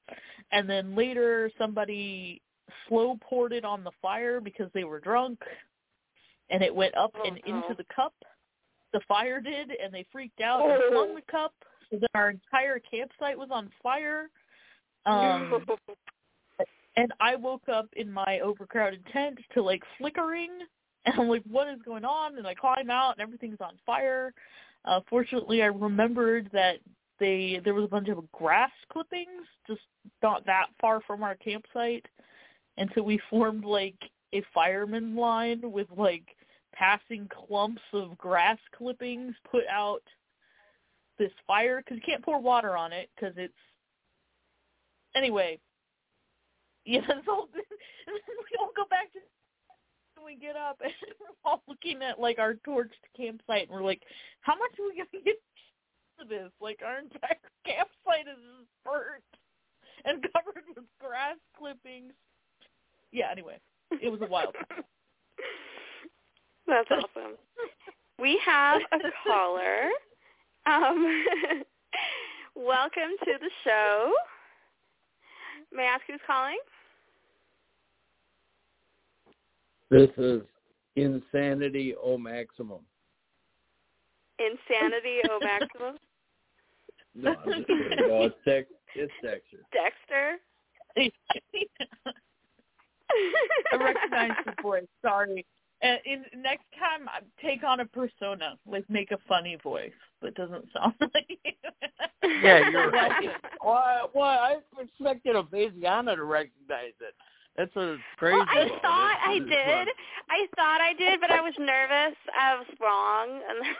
D: And then later somebody slow poured it on the fire because they were drunk, and it went up
C: oh,
D: and
C: no.
D: into the cup. The fire did, and they freaked out and flung the cup. So then our entire campsite was on fire. Um, and I woke up in my overcrowded tent to, like, flickering. And I'm like, what is going on? And I climb out, and everything's on fire. Uh, fortunately, I remembered that they there was a bunch of grass clippings just not that far from our campsite. And so we formed, like, a fireman line with, like, passing clumps of grass clippings, put out this fire, because you can't pour water on it, because it's... Anyway, yeah, so we all go back to... We get up, and we're all looking at, like, our torched campsite, and we're like, how much are we going to get for this? Like, our entire campsite is just burnt and covered with grass clippings. Yeah, anyway, it was a wild time.
C: That's awesome. We have a caller. Um, welcome to the show. May I ask who's calling?
E: This is Insanity O Maximum.
C: Insanity O Maximum?
E: No, I'm just kidding. No, it's, Dex- it's Dexter.
C: Dexter?
D: I recognize the voice. Sorry. And in, next time, take on a persona. Like, make a funny voice that doesn't sound like you.
E: Yeah, you're right. Well, well, I expected a Basiana to recognize it. That's what it's crazy
C: well, I
E: about.
C: thought
E: It's,
C: I
E: it's
C: did.
E: fun.
C: I thought I did, but I was nervous. I was wrong.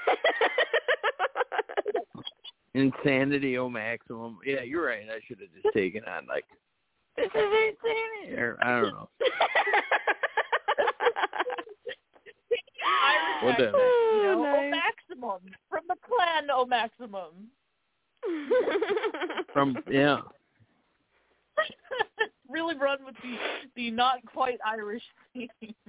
E: Insanity O Maximum. Yeah, you're right. I should have just taken on, like, this is insanity. Or, I don't know.
D: Irish
E: What
D: accent,
E: the?
D: you know,
C: Oh,
D: O
C: nice.
D: Maximum. From the clan O Maximum.
E: From, yeah.
D: Really run with the, the not quite Irish theme.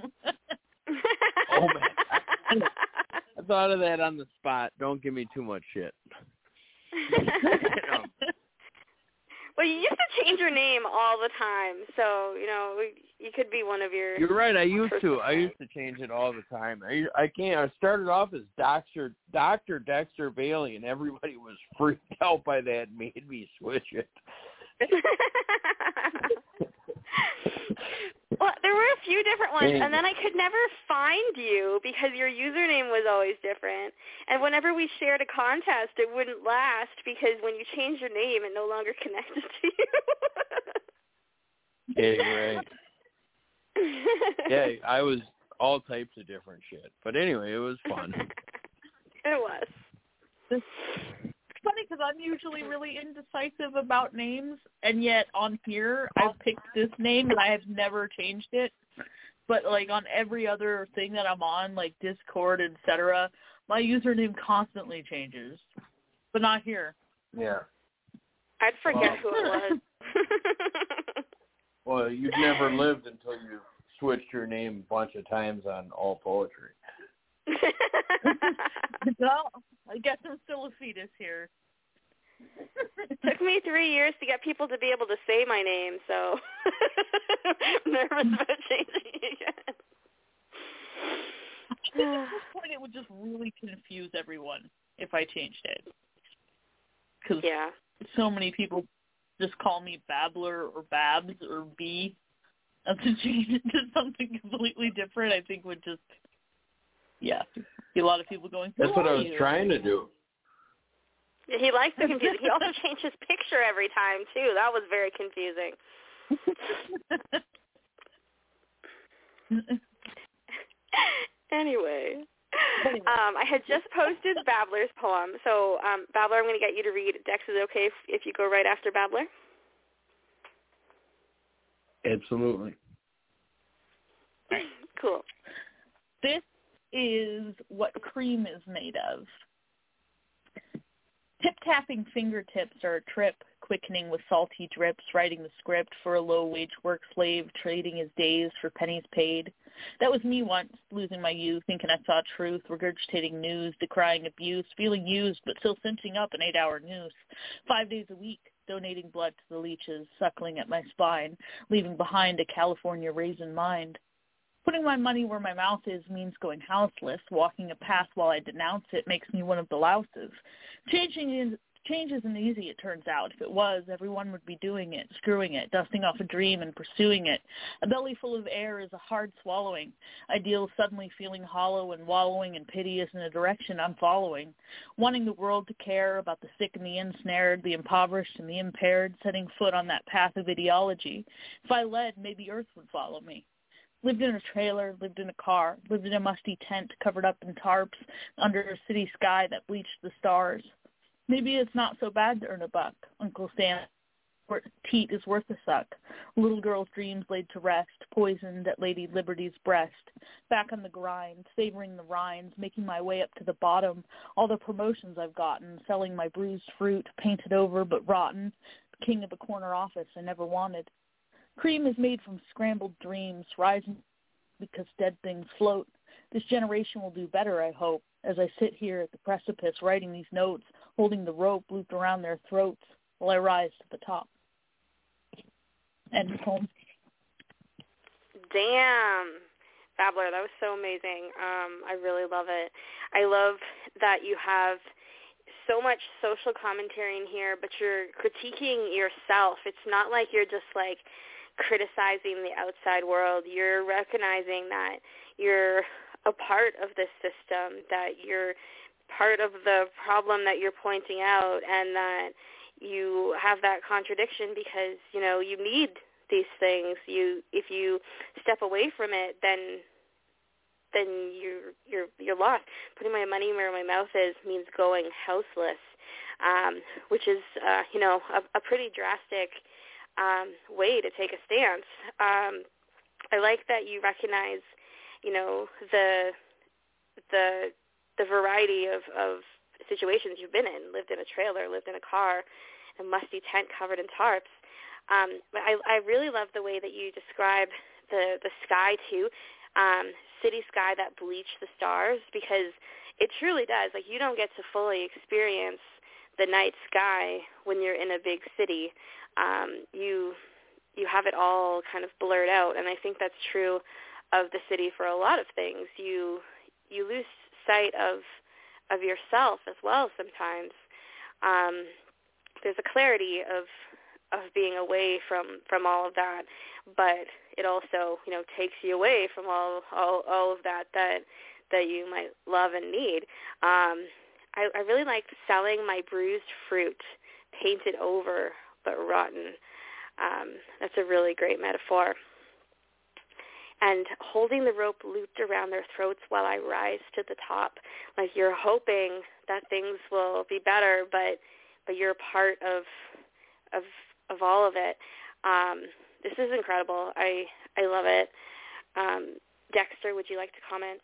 E: Oh, man. I thought of that on the spot. Don't give me too much shit. You know.
C: Well, you used to change your name all the time, so, you know, you could be one of your...
E: You're right. I used to. I used to change it all the time. I, I can't. I started off as Doctor Doctor Dexter Bailey, and everybody was freaked out by that and made me switch it.
C: Well, there were a few different ones, and then I could never find you because your username was always different. And whenever we shared a contest, it wouldn't last because when you changed your name, it no longer connected to you.
E: Yeah, you're right. Yeah, I was all types of different shit. But anyway, it was fun.
C: It was.
D: It's funny because I'm usually really indecisive about names, and yet on here I've picked this name and I have never changed it. But like on every other thing that I'm on, like Discord, et cetera, my username constantly changes. But not here.
E: Yeah.
C: I'd forget
E: Well,
C: who it was.
E: Well, you've never lived until you switched your name a bunch of times on All Poetry.
D: Well, I guess I'm still a fetus here.
C: It took me three years to get people to be able to say my name, so I'm nervous about changing it again.
D: I think at this point it would just really confuse everyone if I changed it. Because
C: yeah.
D: so many people just call me Babbler or Babs or B. And to change it to something completely different, I think would just, yeah, be a lot of people going,
E: That's what I was
D: you?
E: trying to do.
C: He likes the confusion. He also changed his picture every time, too. That was very confusing. Anyway, um, I had just posted Babbler's poem. So, um, Babbler, I'm going to get you to read. Dex, is it okay if, if you go right after Babbler?
E: Absolutely.
C: Cool.
D: This is what cream is made of. Tip-tapping fingertips are a trip, quickening with salty drips, writing the script for a low-wage work slave, trading his days for pennies paid. That was me once, losing my youth, thinking I saw truth, regurgitating news, decrying abuse, feeling used, but still cinching up an eight-hour noose. Five days a week, donating blood to the leeches, suckling at my spine, leaving behind a California raisin mind. Putting my money where my mouth is means going houseless. Walking a path while I denounce it makes me one of the louses. Changing is, change isn't easy, it turns out. If it was, everyone would be doing it, screwing it, dusting off a dream and pursuing it. A belly full of air is a hard swallowing. Ideals suddenly feeling hollow and wallowing in pity isn't a direction I'm following. Wanting the world to care about the sick and the ensnared, the impoverished and the impaired, setting foot on that path of ideology. If I led, maybe Earth would follow me. Lived in a trailer, lived in a car, lived in a musty tent covered up in tarps under a city sky that bleached the stars. Maybe it's not so bad to earn a buck. Uncle Sam teat is worth a suck. Little girl's dreams laid to rest, poisoned at Lady Liberty's breast. Back on the grind, savoring the rinds, making my way up to the bottom. All the promotions I've gotten, selling my bruised fruit, painted over but rotten. King of a corner office I never wanted. Cream is made from scrambled dreams, rising because dead things float. This generation will do better, I hope, as I sit here at the precipice writing these notes, holding the rope looped around their throats while I rise to the top. End of poem.
C: Damn. Babbler, that was so amazing. Um, I really love it. I love that you have so much social commentary in here, but you're critiquing yourself. It's not like you're just like criticizing the outside world. You're recognizing that you're a part of this system, that you're part of the problem that you're pointing out, and that you have that contradiction because, you know, you need these things. You, if you step away from it, then then you're you're you're lost. Putting my money where my mouth is means going houseless, um, which is uh, you know a, a pretty drastic um, way to take a stance. Um, I like that you recognize, you know, the the the variety of, of situations you've been in. Lived in a trailer, lived in a car, a musty tent covered in tarps. Um, but I, I really love the way that you describe the the sky too. Um, city sky that bleached the stars, because it truly does. Like, you don't get to fully experience the night sky when you're in a big city. Um, you you have it all kind of blurred out, and I think that's true of the city for a lot of things. You you lose sight of of yourself as well sometimes. Um, there's a clarity of of being away from, from all of that, but it also, you know, takes you away from all all, all of that, that that you might love and need. Um, I, I really liked selling my bruised fruit, painted over but rotten. Um, that's a really great metaphor. And holding the rope looped around their throats while I rise to the top, like you're hoping that things will be better, but but you're a part of of of all of it. Um, this is incredible. I I love it. Um, Dexter, would you like to comment?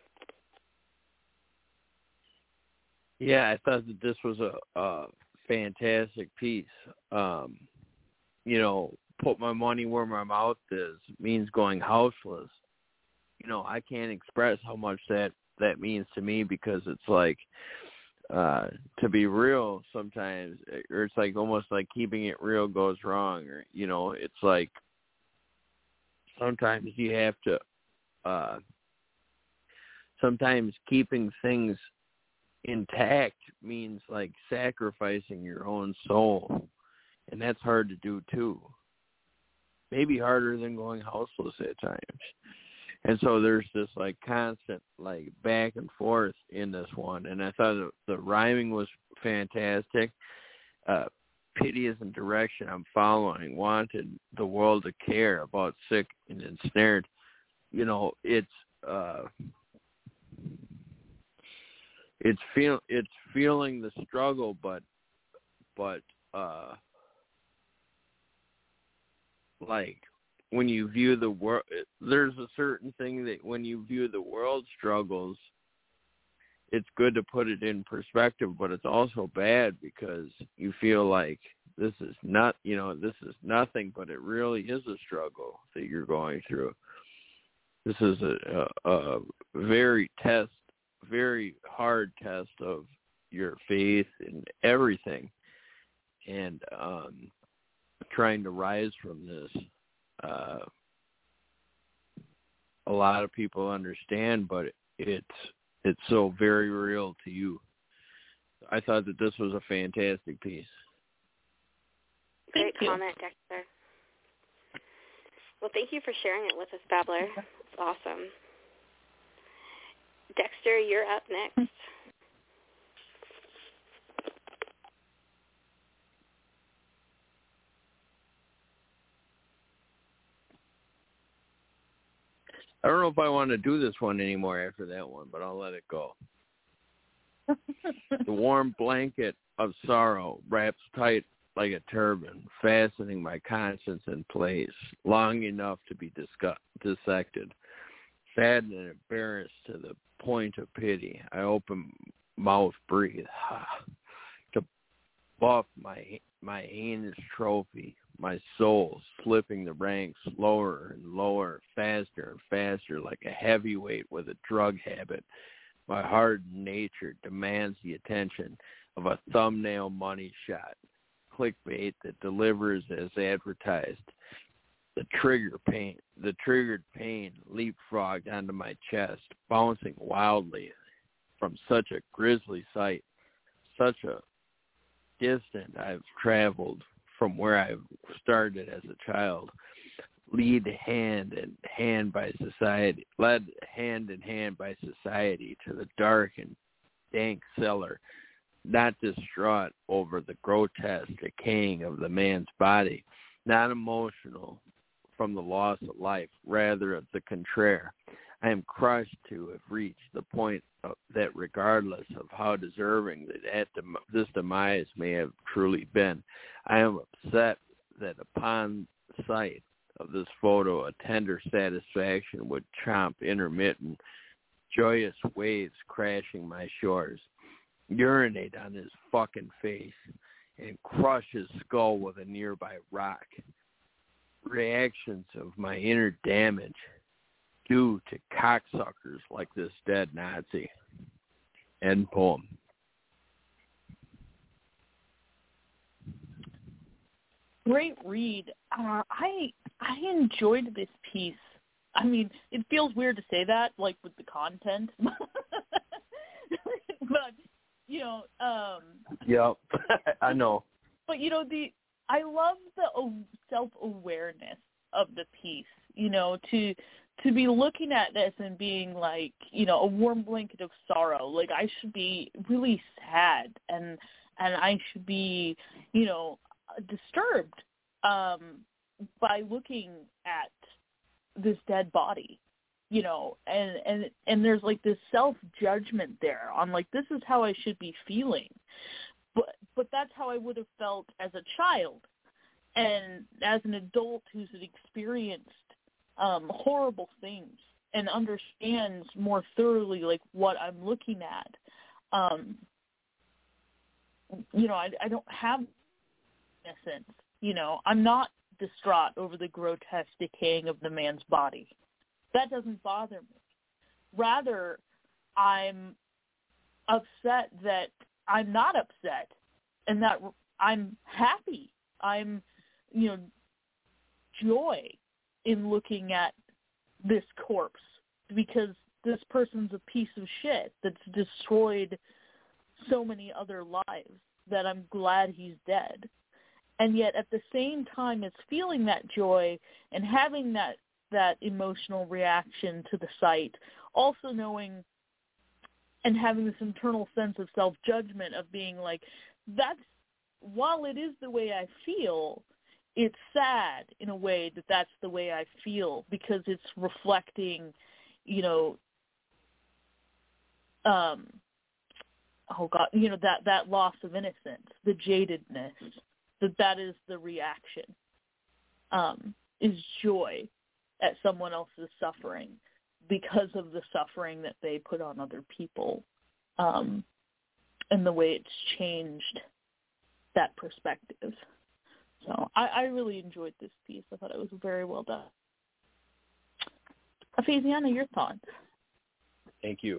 E: Yeah, I thought that this was a, a fantastic piece. Um, you know, put my money where my mouth is means going houseless. You know, I can't express how much that, that means to me, because it's like, uh, to be real sometimes, or it's like almost like keeping it real goes wrong, or, you know, it's like sometimes you have to, uh, sometimes keeping things intact means like sacrificing your own soul, and that's hard to do too. Maybe harder than going houseless at times. And so there's this like constant like back and forth in this one, and I thought the, the rhyming was fantastic. Uh, pity isn't direction I'm following. Wanted the world to care about sick and ensnared. You know, it's uh, it's feel it's feeling the struggle, but but uh, like. When you view the world, there's a certain thing that when you view the world struggles, it's good to put it in perspective, but it's also bad because you feel like this is not, you know, this is nothing, but it really is a struggle that you're going through. This is a, a, a very test, very hard test of your faith and everything, and um, trying to rise from this. Uh, a lot of people understand, but it's it's so very real to you. I thought that this was a fantastic piece.
C: Great comment, Dexter. Well, thank you for sharing it with us, Babbler. It's awesome. Dexter, you're up next.
E: I don't know if I want to do this one anymore after that one, but I'll let it go. The warm blanket of sorrow wraps tight like a turban, fastening my conscience in place long enough to be discuss- dissected. Saddened and embarrassed to the point of pity, I open mouth, breathe, to buff my my heinous trophy, my soul slipping the ranks lower and lower, faster and faster, like a heavyweight with a drug habit. My hardened nature demands the attention of a thumbnail money shot, clickbait that delivers as advertised. The trigger pain, the triggered pain leapfrogged onto my chest, bouncing wildly from such a grisly sight, such a distance I've traveled from where I started as a child, lead hand in hand by society, led hand in hand by society to the dark and dank cellar, not distraught over the grotesque decaying of the man's body, not emotional from the loss of life, rather of the contraire. I am crushed to have reached the point of, that regardless of how deserving that this demise may have truly been, I am upset that upon sight of this photo, a tender satisfaction would chomp intermittent, joyous waves crashing my shores, urinate on his fucking face, and crush his skull with a nearby rock. Reactions of my inner damage due to cocksuckers like this dead Nazi. End poem.
D: Great read. Uh, I I enjoyed this piece. I mean, it feels weird to say that, like with the content, but you know. Um,
E: yep, I know.
D: But you know, the I love the self-awareness of the piece. You know, to to be looking at this and being like, you know, a warm blanket of sorrow. Like I should be really sad, and and I should be, you know, disturbed um, by looking at this dead body, you know, and, and, and there's like this self-judgment there on like, this is how I should be feeling. But, but that's how I would have felt as a child. And as an adult who's experienced um, horrible things and understands more thoroughly like what I'm looking at, um, you know, I, I don't have innocence. You know, I'm not distraught over the grotesque decaying of the man's body. That doesn't bother me. Rather, I'm upset that I'm not upset and that I'm happy. I'm, you know, joy in looking at this corpse because this person's a piece of shit that's destroyed so many other lives that I'm glad he's dead. And yet at the same time as feeling that joy and having that, that emotional reaction to the sight, also knowing and having this internal sense of self-judgment of being like, that's, while it is the way I feel, it's sad in a way that that's the way I feel because it's reflecting, you know, um, oh God, you know, that, that loss of innocence, the jadedness, that that is the reaction, um, is joy at someone else's suffering because of the suffering that they put on other people, um, and the way it's changed that perspective. So I, I really enjoyed this piece. I thought it was very well done. Ephesiana, your thoughts?
E: Thank you.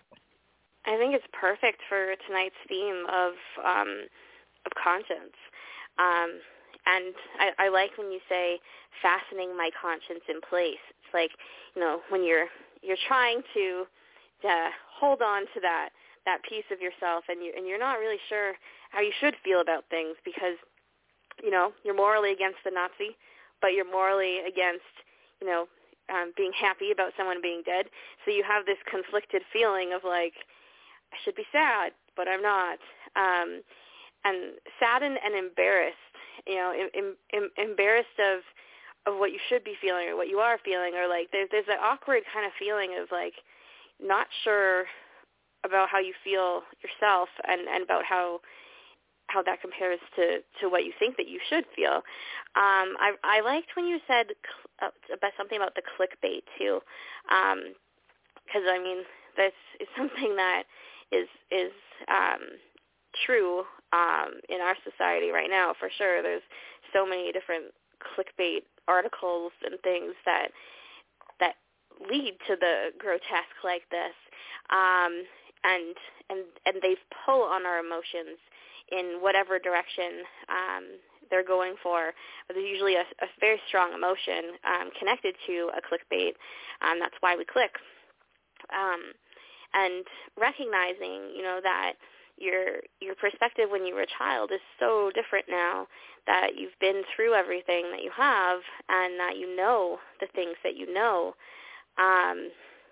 C: I think it's perfect for tonight's theme of um, of conscience. Um, and I, I like when you say fastening my conscience in place. It's like, you know, when you're you're trying to uh, hold on to that that piece of yourself, and you and you're not really sure how you should feel about things because, you know, you're morally against the Nazi, but you're morally against, you know, um, being happy about someone being dead. So you have this conflicted feeling of like, I should be sad, but I'm not. Um, and saddened and embarrassed, you know, em, em, embarrassed of of what you should be feeling or what you are feeling, or like there's there's an awkward kind of feeling of like not sure about how you feel yourself and, and about how how that compares to, to what you think that you should feel. Um, I I liked when you said cl- about something about the clickbait too, because um, I mean this is something that is is um, true um, in our society right now for sure. There's so many different clickbait articles and things that that lead to the grotesque like this, um, and and and they pull on our emotions in whatever direction um, they're going for. There's usually a, a very strong emotion um, connected to a clickbait. Um, that's why we click. Um, and recognizing, you know, that your your perspective when you were a child is so different now that you've been through everything that you have and that you know the things that you know. Um,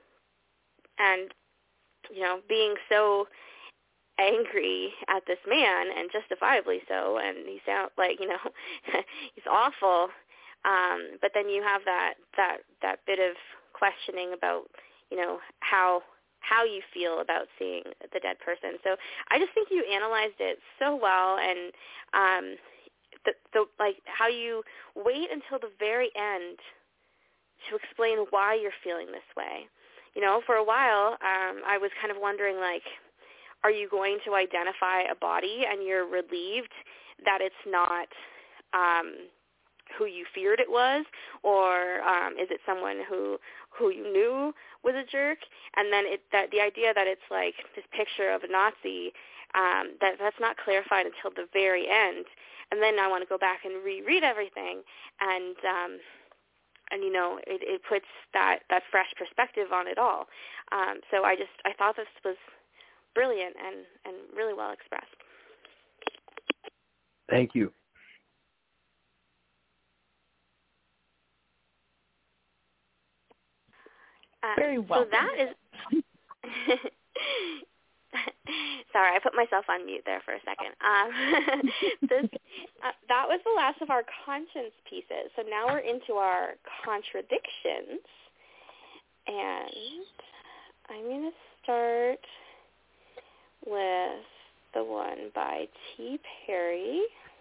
C: and, you know, being so angry at this man, and justifiably so, and he sound like, you know, he's awful. Um, but then you have that, that, that bit of questioning about, you know, how how you feel about seeing the dead person. So I just think you analyzed it so well, and um, the, the like how you wait until the very end to explain why you're feeling this way. You know, for a while, um, I was kind of wondering, like, are you going to identify a body and you're relieved that it's not um, who you feared it was, or um, is it someone who who you knew was a jerk? And then it, that the idea that it's like this picture of a Nazi, um, that that's not clarified until the very end. And then I want to go back and reread everything, and um, and you know it, it puts that, that fresh perspective on it all. Um, so I just I thought this was brilliant and, and really well expressed.
E: Thank you.
C: Uh,
D: Very well.
C: So that is. Sorry, I put myself on mute there for a second. Um, this, uh, that was the last of our conscience pieces. So now we're into our contradictions, and I'm going to start with the one by T. Perry.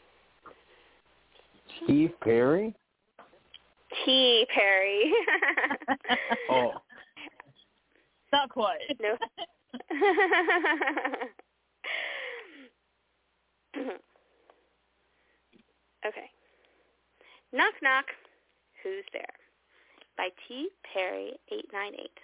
E: Steve Perry?
C: T. Perry.
E: Oh.
D: Not quite.
C: No. Okay. Knock, knock. Who's there? By T. Perry, eight nine eight.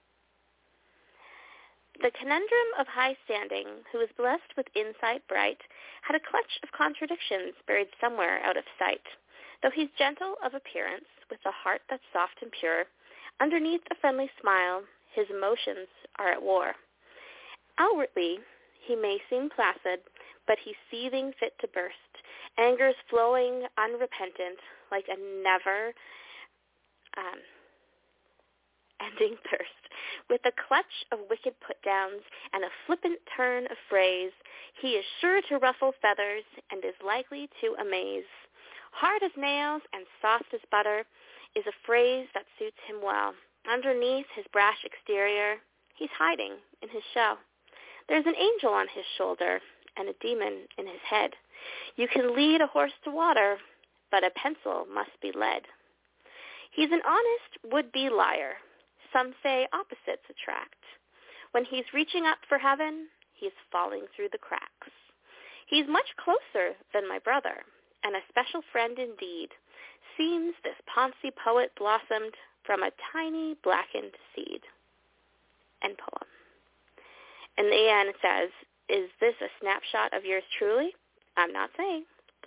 C: The conundrum of high standing, who was blessed with insight bright, had a clutch of contradictions buried somewhere out of sight. Though he's gentle of appearance, with a heart that's soft and pure, underneath a friendly smile, his emotions are at war. Outwardly, he may seem placid, but he's seething fit to burst, anger's flowing unrepentant, like a never um, ending thirst. With a clutch of wicked put-downs and a flippant turn of phrase, he is sure to ruffle feathers and is likely to amaze. Hard as nails and soft as butter is a phrase that suits him well. Underneath his brash exterior, he's hiding in his shell. There's an angel on his shoulder and a demon in his head. You can lead a horse to water, but a pencil must be lead. He's an honest would-be liar. Some say opposites attract. When he's reaching up for heaven, he's falling through the cracks. He's much closer than my brother, and a special friend indeed. Seems this Poncy poet blossomed from a tiny blackened seed. End poem. And the end says, is this a snapshot of yours truly? I'm not saying.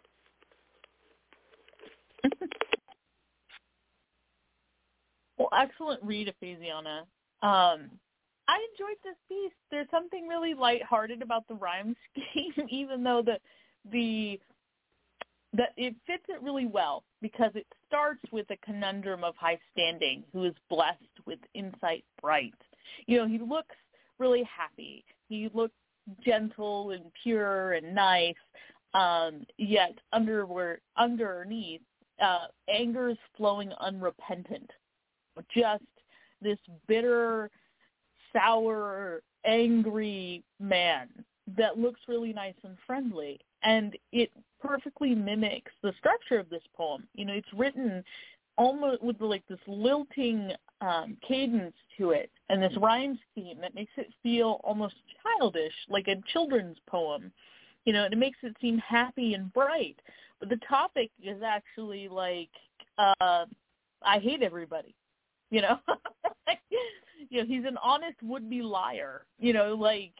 D: Well, excellent read, Ephesiana. Um, I enjoyed this piece. There's something really lighthearted about the rhyme scheme, even though the the that it fits it really well, because it starts with a conundrum of high standing who is blessed with insight bright. You know, he looks really happy. He looks gentle and pure and nice, um, yet under, underneath, uh, anger is flowing unrepentant. Just this bitter, sour, angry man that looks really nice and friendly. And it perfectly mimics the structure of this poem. You know, it's written almost with like this lilting um, cadence to it and this rhyme scheme that makes it feel almost childish, like a children's poem. You know, and it makes it seem happy and bright. But the topic is actually like, uh, I hate everybody. You know, you know, he's an honest would-be liar. You know, like,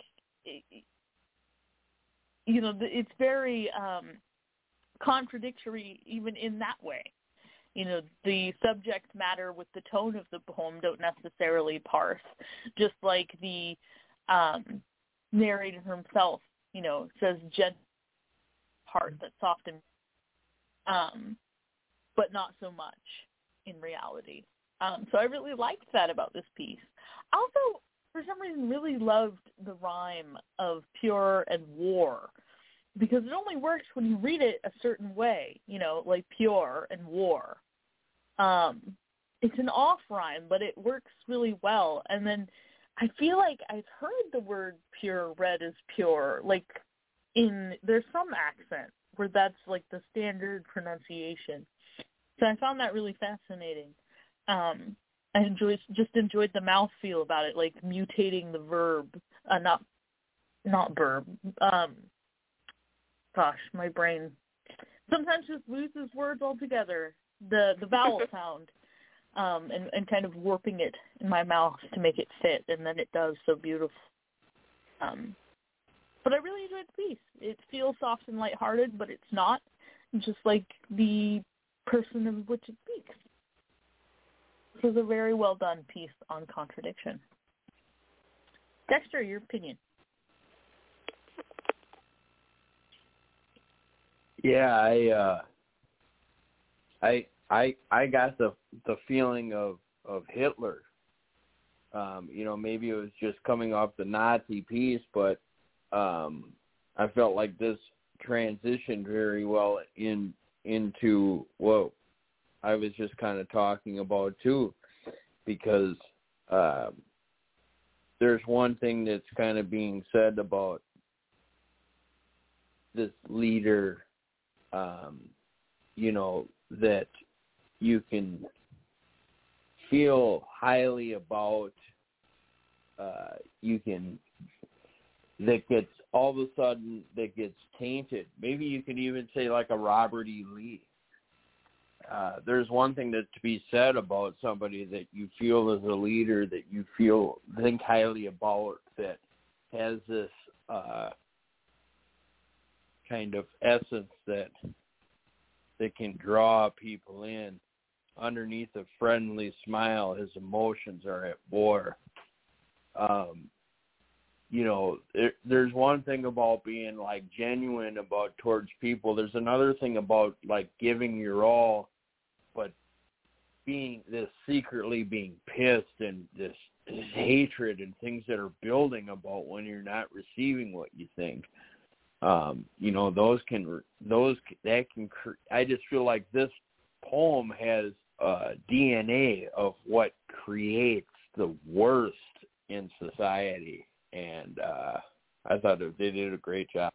D: you know, it's very um, contradictory even in that way. You know, the subject matter with the tone of the poem don't necessarily parse, just like the um, narrator himself, you know, says gentle heart that's soft and, um, but not so much in reality. Um, so I really liked that about this piece. I also, for some reason, really loved the rhyme of pure and war, because it only works when you read it a certain way, you know, like pure and war. Um, it's an off rhyme, but it works really well. And then I feel like I've heard the word pure read as pure, like in, there's some accent where that's like the standard pronunciation. So I found that really fascinating. Um, I enjoyed, just enjoyed the mouthfeel about it, like mutating the verb, uh, not, not verb. Um, gosh, my brain sometimes just loses words altogether. The the vowel sound, um, and and kind of warping it in my mouth to make it fit, and then it does so beautiful. Um, but I really enjoyed the piece. It feels soft and lighthearted, but it's not, just like the person of which it speaks. This was a very well done piece on contradiction. Dexter, your opinion?
E: Yeah, I, uh, I, I, I got the the feeling of of Hitler. Um, you know, maybe it was just coming off the Nazi piece, but um, I felt like this transitioned very well in into what I was just kind of talking about too, because um, there's one thing that's kind of being said about this leader, um, you know, that you can feel highly about, uh, you can, that gets, all of a sudden, that gets tainted. Maybe you could even say like a Robert E. Lee. Uh, there's one thing that to be said about somebody that you feel as a leader, that you feel, think highly about, that has this uh, kind of essence that that can draw people in. Underneath a friendly smile, his emotions are at war. Um, you know, there, there's one thing about being like genuine about towards people. There's another thing about like giving your all, but being this secretly being pissed and this, this hatred and things that are building about when you're not receiving what you think. Um, you know, those can, those, that can, I just feel like this poem has uh, D N A of what creates the worst in society. And uh, I thought they did a great job.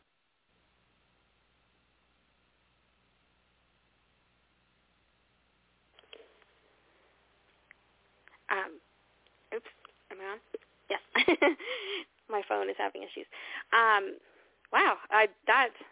C: Um, oops, am I on? Yes. My phone is having issues. Um, wow, I, that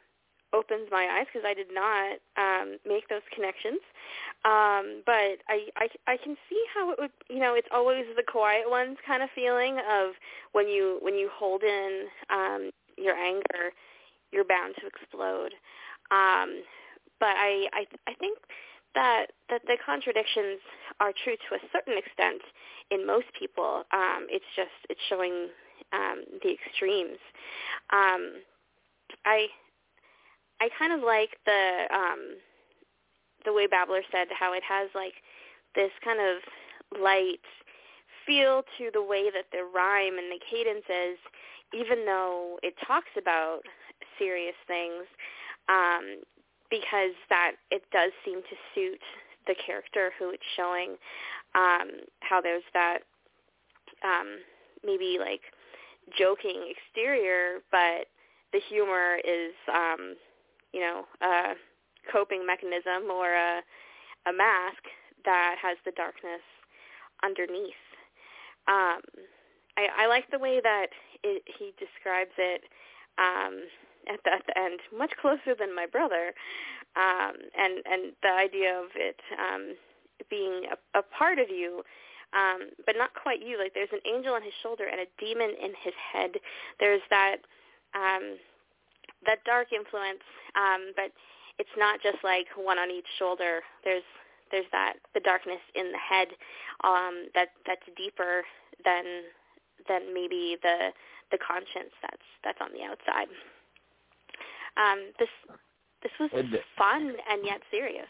C: opens my eyes because I did not um, make those connections. Um, but I, I, I can see how it would, you know, it's always the quiet ones kind of feeling of when you when you hold in um, your anger, you're bound to explode. Um, but I, I, I think that that the contradictions are true to a certain extent in most people. Um, it's just it's showing um, the extremes. Um, I I kind of like the um, the way Babbler said how it has like this kind of light feel to the way that the rhyme and the cadence is, even though it talks about serious things, um, because that it does seem to suit the character who it's showing, um, how there's that um, maybe like joking exterior, but the humor is, um, you know, a coping mechanism or a, a mask that has the darkness underneath. Um, I, I like the way that it, he describes it um, at, the, at the end, much closer than my brother, um, and, and the idea of it um, being a, a part of you, um, but not quite you. Like there's an angel on his shoulder and a demon in his head. There's that um, that dark influence, um, but it's not just like one on each shoulder. There's there's that the darkness in the head um, that that's deeper than than maybe the the conscience that's that's on the outside. Um, this this was fun and yet serious.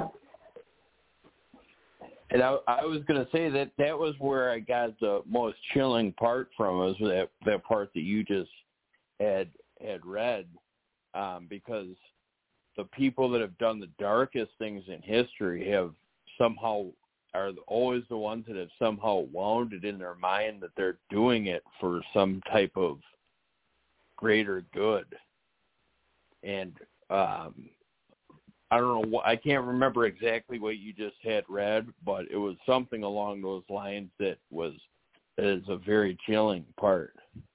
E: And I, I was going to say that that was where I got the most chilling part from, was that that part that you just had had read, um, because the people that have done the darkest things in history have somehow are always the ones that have somehow wound it in their mind that they're doing it for some type of greater good. And um, I don't know, I can't remember exactly what you just had read, but it was something along those lines that was that is a very chilling part.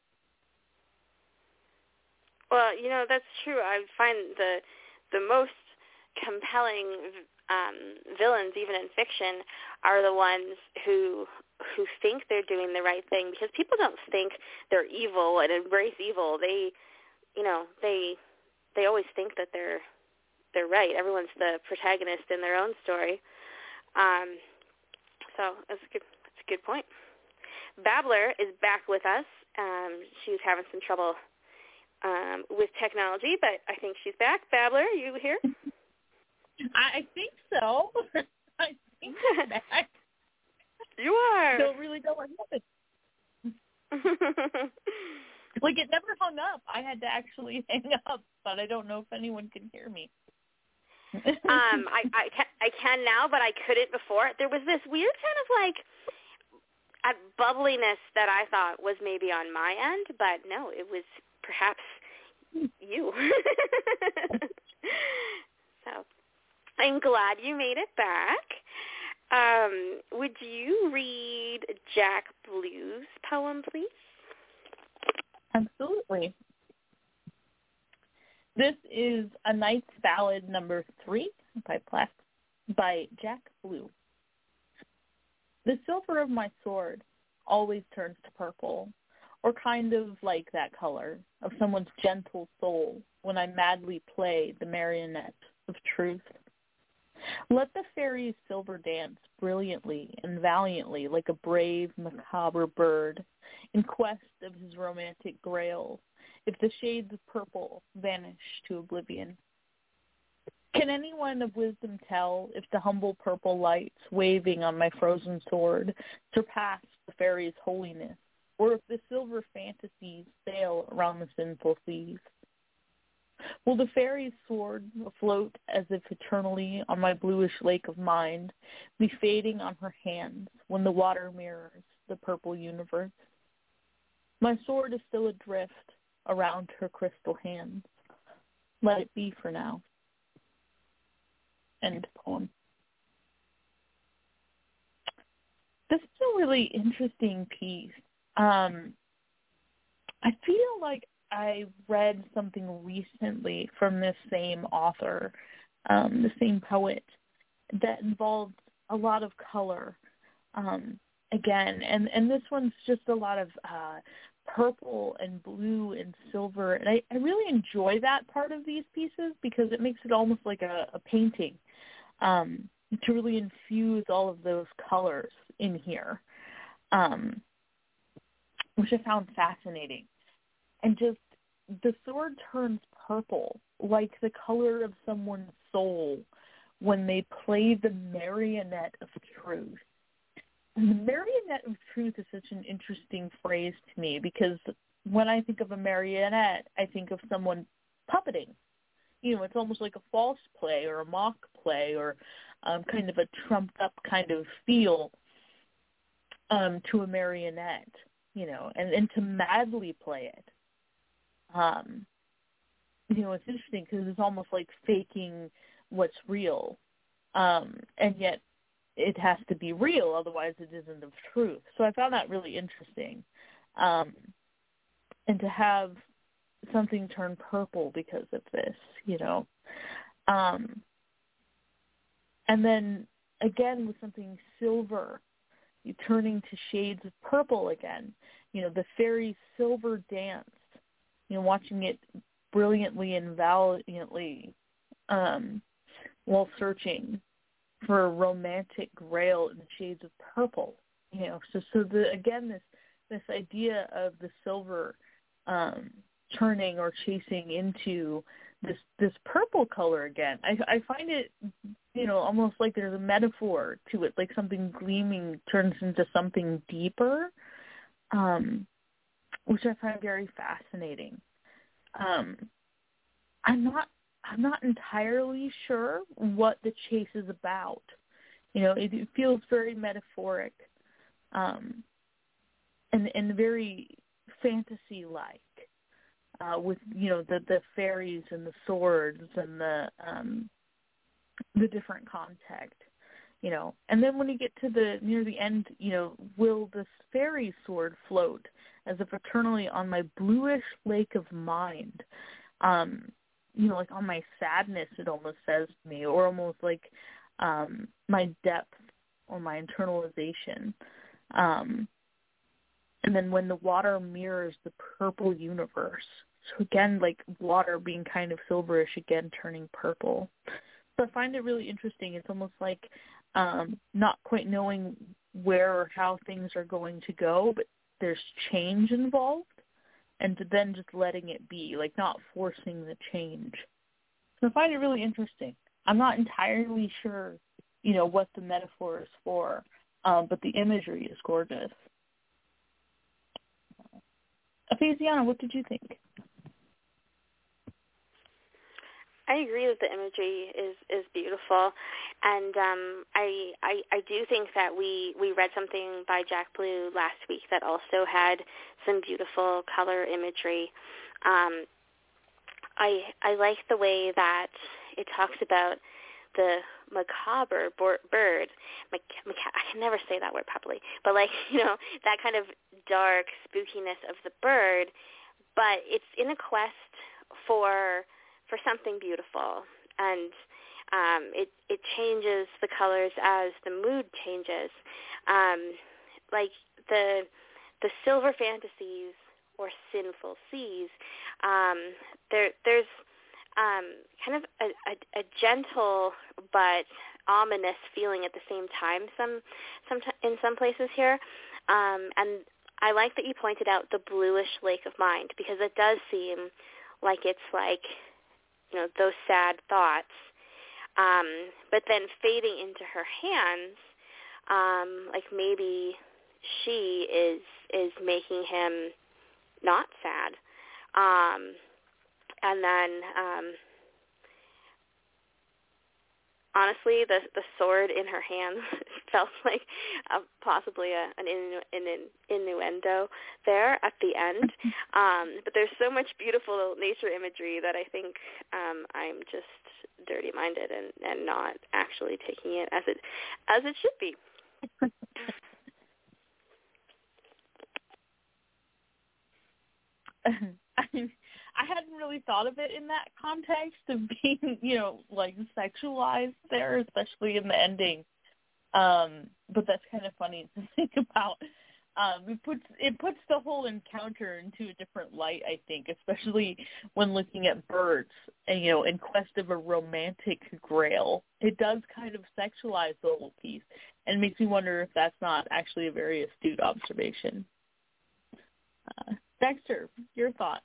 C: Well, you know, that's true. I find the the most compelling um, villains, even in fiction, are the ones who who think they're doing the right thing, because people don't think they're evil and embrace evil. They, you know, they they always think that they're they're right. Everyone's the protagonist in their own story. Um, so that's a good that's a good point. Babbler is back with us. Um, she was having some trouble Um, with technology, but I think she's back. Babbler, are you here?
D: I think so. I think she's back.
C: You are.
D: Don't really know what happened. Like, it never hung up. I had to actually hang up, but I don't know if anyone can hear me.
C: um, I, I, can, I can now, but I couldn't before. There was this weird kind of like a bubbliness that I thought was maybe on my end, but no, it was perhaps you. So I'm glad you made it back. Um, would you read Jack Blue's poem, please?
D: Absolutely. This is A Knight's Ballad number three by, Pla- by Jack Blue. The silver of my sword always turns to purple, or kind of like that color of someone's gentle soul when I madly play the marionette of truth. Let the fairy's silver dance brilliantly and valiantly like a brave, macabre bird in quest of his romantic grail, if the shades of purple vanish to oblivion. Can anyone of wisdom tell if the humble purple lights waving on my frozen sword surpass the fairy's holiness, or if the silver fantasies sail around the sinful seas? Will the fairy's sword afloat as if eternally on my bluish lake of mind, be fading on her hands when the water mirrors the purple universe? My sword is still adrift around her crystal hands. Let it be for now. End poem. This is a really interesting piece. Um, I feel like I read something recently from this same author, um, the same poet, that involved a lot of color, um, again, and, and this one's just a lot of uh, purple and blue and silver, and I, I really enjoy that part of these pieces because it makes it almost like a, a painting, um, to really infuse all of those colors in here, um, which I found fascinating. And just the sword turns purple, like the color of someone's soul when they play the marionette of truth. And the marionette of truth is such an interesting phrase to me because when I think of a marionette, I think of someone puppeting. You know, it's almost like a false play or a mock play or um, kind of a trumped-up kind of feel um, to a marionette, you know, and, and to madly play it. Um, you know, it's interesting because it's almost like faking what's real, um, and yet it has to be real, otherwise it isn't of truth. So I found that really interesting, um, and to have something turn purple because of this, you know, um, and then again with something silver, you turning to shades of purple again, you know, the fairy silver dance. You know, watching it brilliantly and valiantly um, while searching for a romantic grail in the shades of purple. You know, so so the again this this idea of the silver um, turning or chasing into this this purple color again. I I find it, you know, almost like there's a metaphor to it, like something gleaming turns into something deeper. Um, which I find very fascinating. Um, I'm not I'm not entirely sure what the chase is about. You know, it, it feels very metaphoric, um, and and very fantasy-like, uh, with you know the, the fairies and the swords and the um, the different context. You know, and then when you get to the near the end, you know, will this fairy sword float as if eternally on my bluish lake of mind? Um, you know, like on my sadness, it almost says to me, or almost like um, my depth or my internalization. Um, and then when the water mirrors the purple universe. So again, like water being kind of silverish, again turning purple. So I find it really interesting. It's almost like um, not quite knowing where or how things are going to go, but there's change involved, and then just letting it be, like not forcing the change. So I find it really interesting. I'm not entirely sure, you know, what the metaphor is for, um, but the imagery is gorgeous. Ephesiana, what did you think?
C: I agree that the imagery is, is beautiful, and um, I, I I do think that we, we read something by Jack Blue last week that also had some beautiful color imagery. Um, I I like the way that it talks about the macabre bird. Mac- maca- I can never say that word properly, but like, you know, that kind of dark spookiness of the bird, but it's in a quest for for something beautiful, and um, it it changes the colors as the mood changes. Um, like the the silver fantasies or sinful seas, um, there there's um, kind of a, a, a gentle but ominous feeling at the same time. Some some in some places here, um, and I like that you pointed out the bluish lake of mind, because it does seem like it's like, you know, those sad thoughts, um, but then fading into her hands, um, like maybe she is is making him not sad, um, and then um, honestly, the the sword in her hands felt like uh, possibly a, an, innu- an innuendo there at the end. Um, but there's so much beautiful nature imagery that I think um, I'm just dirty-minded and, and not actually taking it as it as it should be.
D: I hadn't really thought of it in that context of being, you know, like sexualized there, especially in the ending. Um, but that's kind of funny to think about. Um, it puts it puts the whole encounter into a different light, I think, especially when looking at birds and, you know, in quest of a romantic grail. It does kind of sexualize the whole piece and makes me wonder if that's not actually a very astute observation. Uh, Dexter, your thought?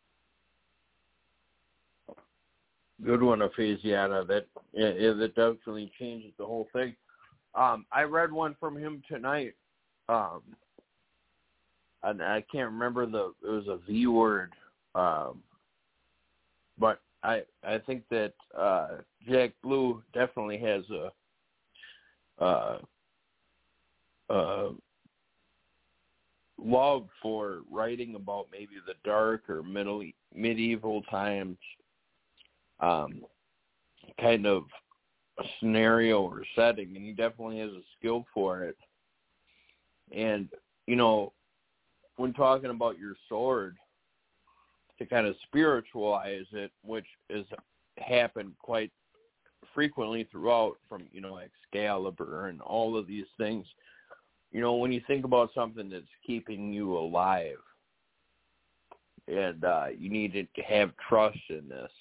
E: Good one, Ephesiana. That yeah, that definitely changes the whole thing. Um, I read one from him tonight. Um, and I can't remember the. It was a V word, um, but I I think that uh, Jack Blue definitely has a uh, uh, love for writing about maybe the dark or middle medieval times, um, kind of a scenario or setting, and he definitely has a skill for it. And you know, when talking about your sword, to kind of spiritualize it, which has happened quite frequently throughout, from, you know, Excalibur and all of these things, you know, when you think about something that's keeping you alive and uh, you need to have trust in this,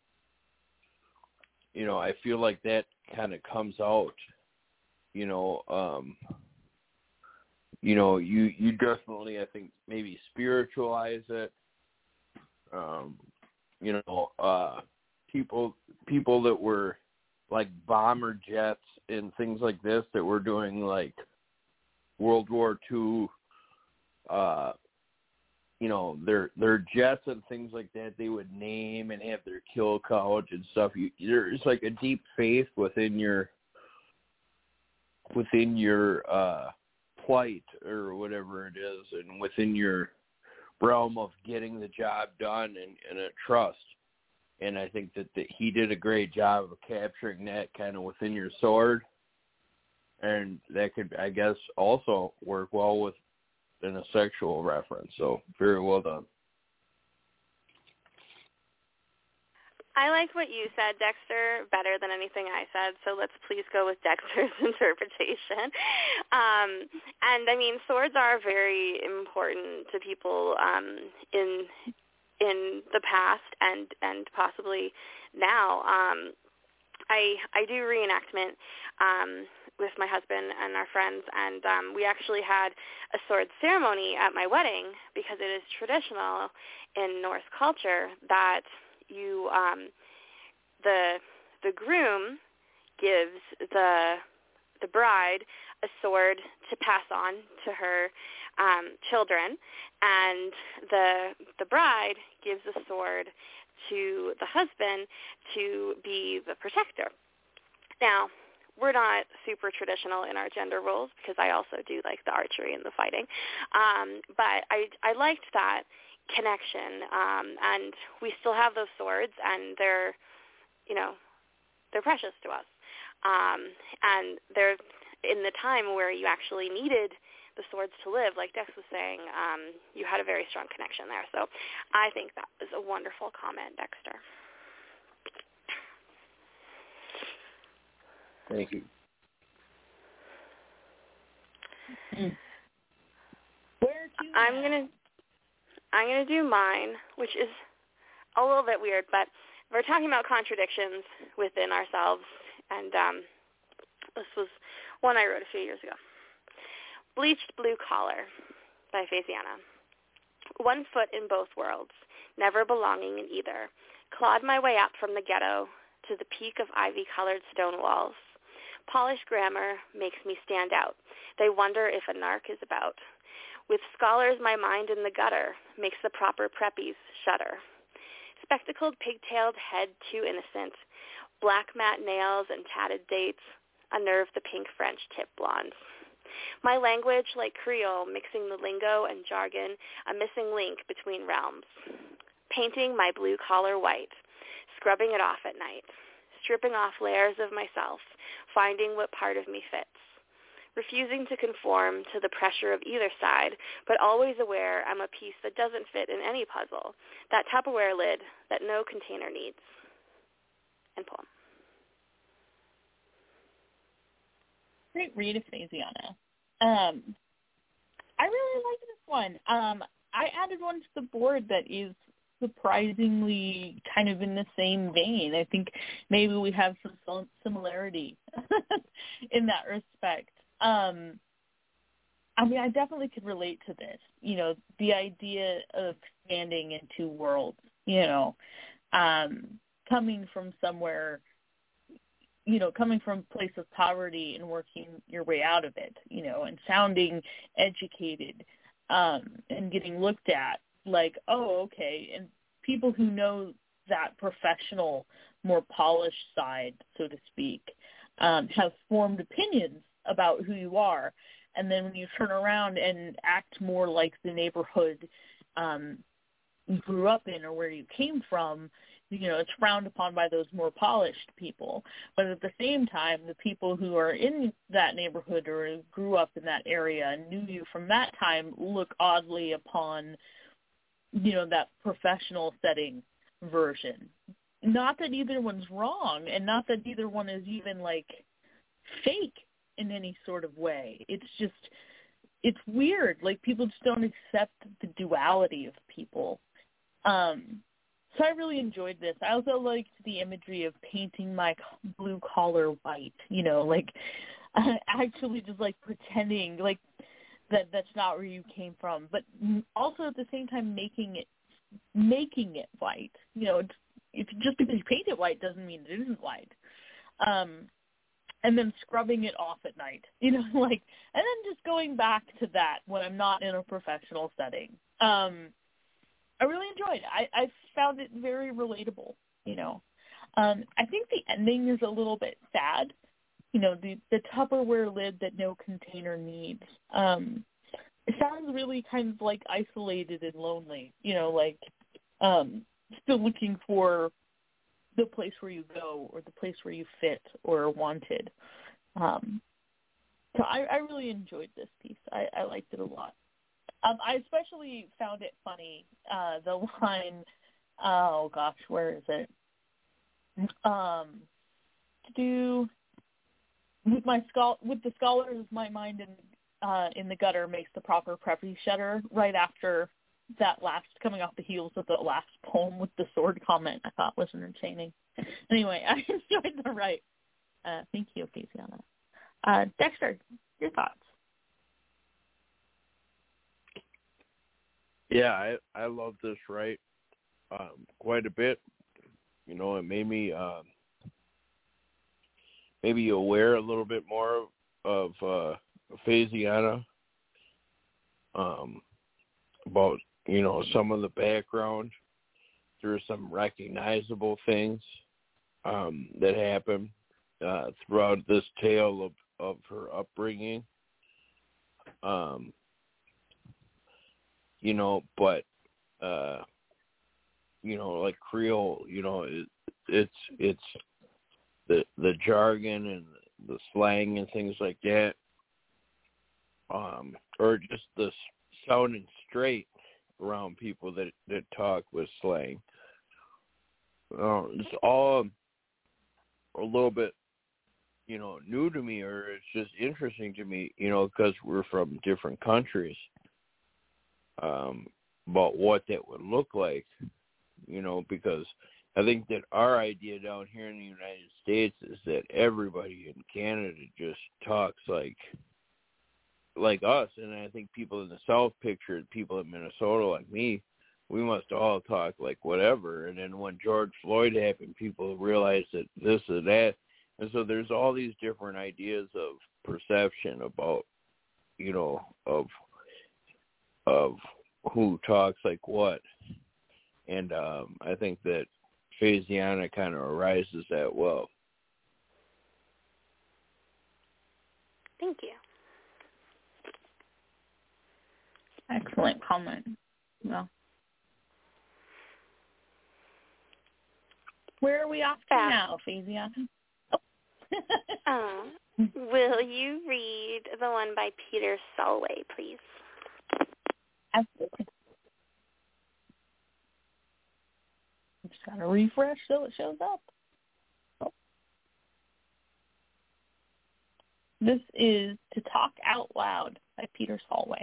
E: you know, I feel like that kind of comes out, you know, um, you know, you, you definitely, I think, maybe spiritualize it. Um, you know, uh, people people that were like bomber jets and things like this that were doing like World War Two, uh, you know, their their jets and things like that, they would name and have their kill count and stuff. You, there's like a deep faith within your within your uh, plight or whatever it is, and within your realm of getting the job done and, and a trust. And I think that, that he did a great job of capturing that kind of within your sword. And that could, I guess, also work well with in a sexual reference. So very well done.
C: I liked what you said, Dexter, better than anything I said, so let's please go with Dexter's interpretation. Um, and, I mean, swords are very important to people um, in in the past and, and possibly now. Um, I I do reenactment um, with my husband and our friends, and um, we actually had a sword ceremony at my wedding because it is traditional in Norse culture that you um, the the groom gives the the bride a sword to pass on to her um, children, and the the bride gives a sword to the husband to be the protector. Now, we're not super traditional in our gender roles because I also do like the archery and the fighting, um, but I I liked that connection, um, and we still have those swords, and they're, you know, they're precious to us. Um, and they're in the time where you actually needed the swords to live, like Dex was saying, um, you had a very strong connection there. So I think that was a wonderful comment, Dexter.
E: Thank you.
D: Where to
C: I'm
D: now?
C: gonna I'm gonna do mine, which is a little bit weird, but we're talking about contradictions within ourselves, and um, this was one I wrote a few years ago. Bleached Blue Collar by Ephesiana. One foot in both worlds, never belonging in either, clawed my way up from the ghetto to the peak of ivy-colored stone walls. Polished grammar makes me stand out. They wonder if a narc is about. With scholars my mind in the gutter makes the proper preppies shudder. Spectacled pigtailed head too innocent, black matte nails and tatted dates unnerve the pink French tip blondes. My language like Creole, mixing the lingo and jargon, a missing link between realms. Painting my blue collar white, scrubbing it off at night, stripping off layers of myself, finding what part of me fits. refusing to conform to the pressure of either side, but always aware I'm a piece that doesn't fit in any puzzle, that Tupperware lid that no container needs. End poem.
D: Great read of Phasiana. Um, I really like this one. Um, I added one to the board that is surprisingly kind of in the same vein. I think maybe we have some similarity in that respect. Um, I mean, I definitely could relate to this. You know, the idea of expanding into worlds, you know, um, coming from somewhere, you know, coming from a place of poverty and working your way out of it, you know, and sounding educated um, and getting looked at like, oh, okay. And people who know that professional, more polished side, so to speak, um, have formed opinions about who you are. And then when you turn around and act more like the neighborhood um, you grew up in or where you came from, you know, it's frowned upon by those more polished people. But at the same time, the people who are in that neighborhood or grew up in that area and knew you from that time look oddly upon, you know, that professional setting version. Not that either one's wrong, and not that either one is even, like, fake in any sort of way. It's just, it's weird. Like, people just don't accept the duality of people. Um, so I really enjoyed this. I also liked the imagery of painting my blue collar white, you know, like, actually just, like, pretending, like, that that's not where you came from, but also at the same time making it making it white. You know, it's, it's just because you paint it white doesn't mean it isn't white. Um, and then scrubbing it off at night, you know, like, and then just going back to that when I'm not in a professional setting. Um, I really enjoyed it. I, I found it very relatable, you know. Um, I think the ending is a little bit sad. You know, the, the Tupperware lid that no container needs. Um, it sounds really kind of like isolated and lonely, you know, like um, still looking for the place where you go or the place where you fit or are wanted. Um, so I, I really enjoyed this piece. I, I liked it a lot. Um, I especially found it funny, uh, the line, oh gosh, where is it? Um, to do... With my schol- with the scholars, my mind in uh, in the gutter makes the proper preppy shudder. Right after that last, coming off the heels of the last poem with the sword comment, I thought was entertaining. Anyway, I enjoyed the write. Uh, thank you, Phasiana. Uh, Dexter, your thoughts?
E: Yeah, I I love this write um, quite a bit. You know, it made me. Um, maybe aware a little bit more of uh, Phasiana, um, about, you know, some of the background. There are some recognizable things um, that happen uh, throughout this tale of, of her upbringing. Um, you know, but, uh, you know, like Creole, you know, it, it's, it's, the the jargon and the slang and things like that, um, or just the sounding straight around people that, that talk with slang. Uh, it's all a little bit, you know, new to me, or it's just interesting to me, you know, because we're from different countries, um, about what that would look like, you know, because I think that our idea down here in the United States is that everybody in Canada just talks like like us, and I think people in the South picture people in Minnesota like me, we must all talk like whatever. And then when George Floyd happened, people realized that this or that, and so there's all these different ideas of perception about, you know, of of who talks like what, and um, I think that Phasiana kind of arises that well.
C: Thank you.
D: Excellent comment. Well, where are we off to
C: Fast.
D: now, Phasiana? Oh.
C: uh, Will you read the one by Peter Solway, please?
D: Absolutely. I'm just trying to refresh so it shows up. Oh. This is To Talk Out Loud by Peter Solway.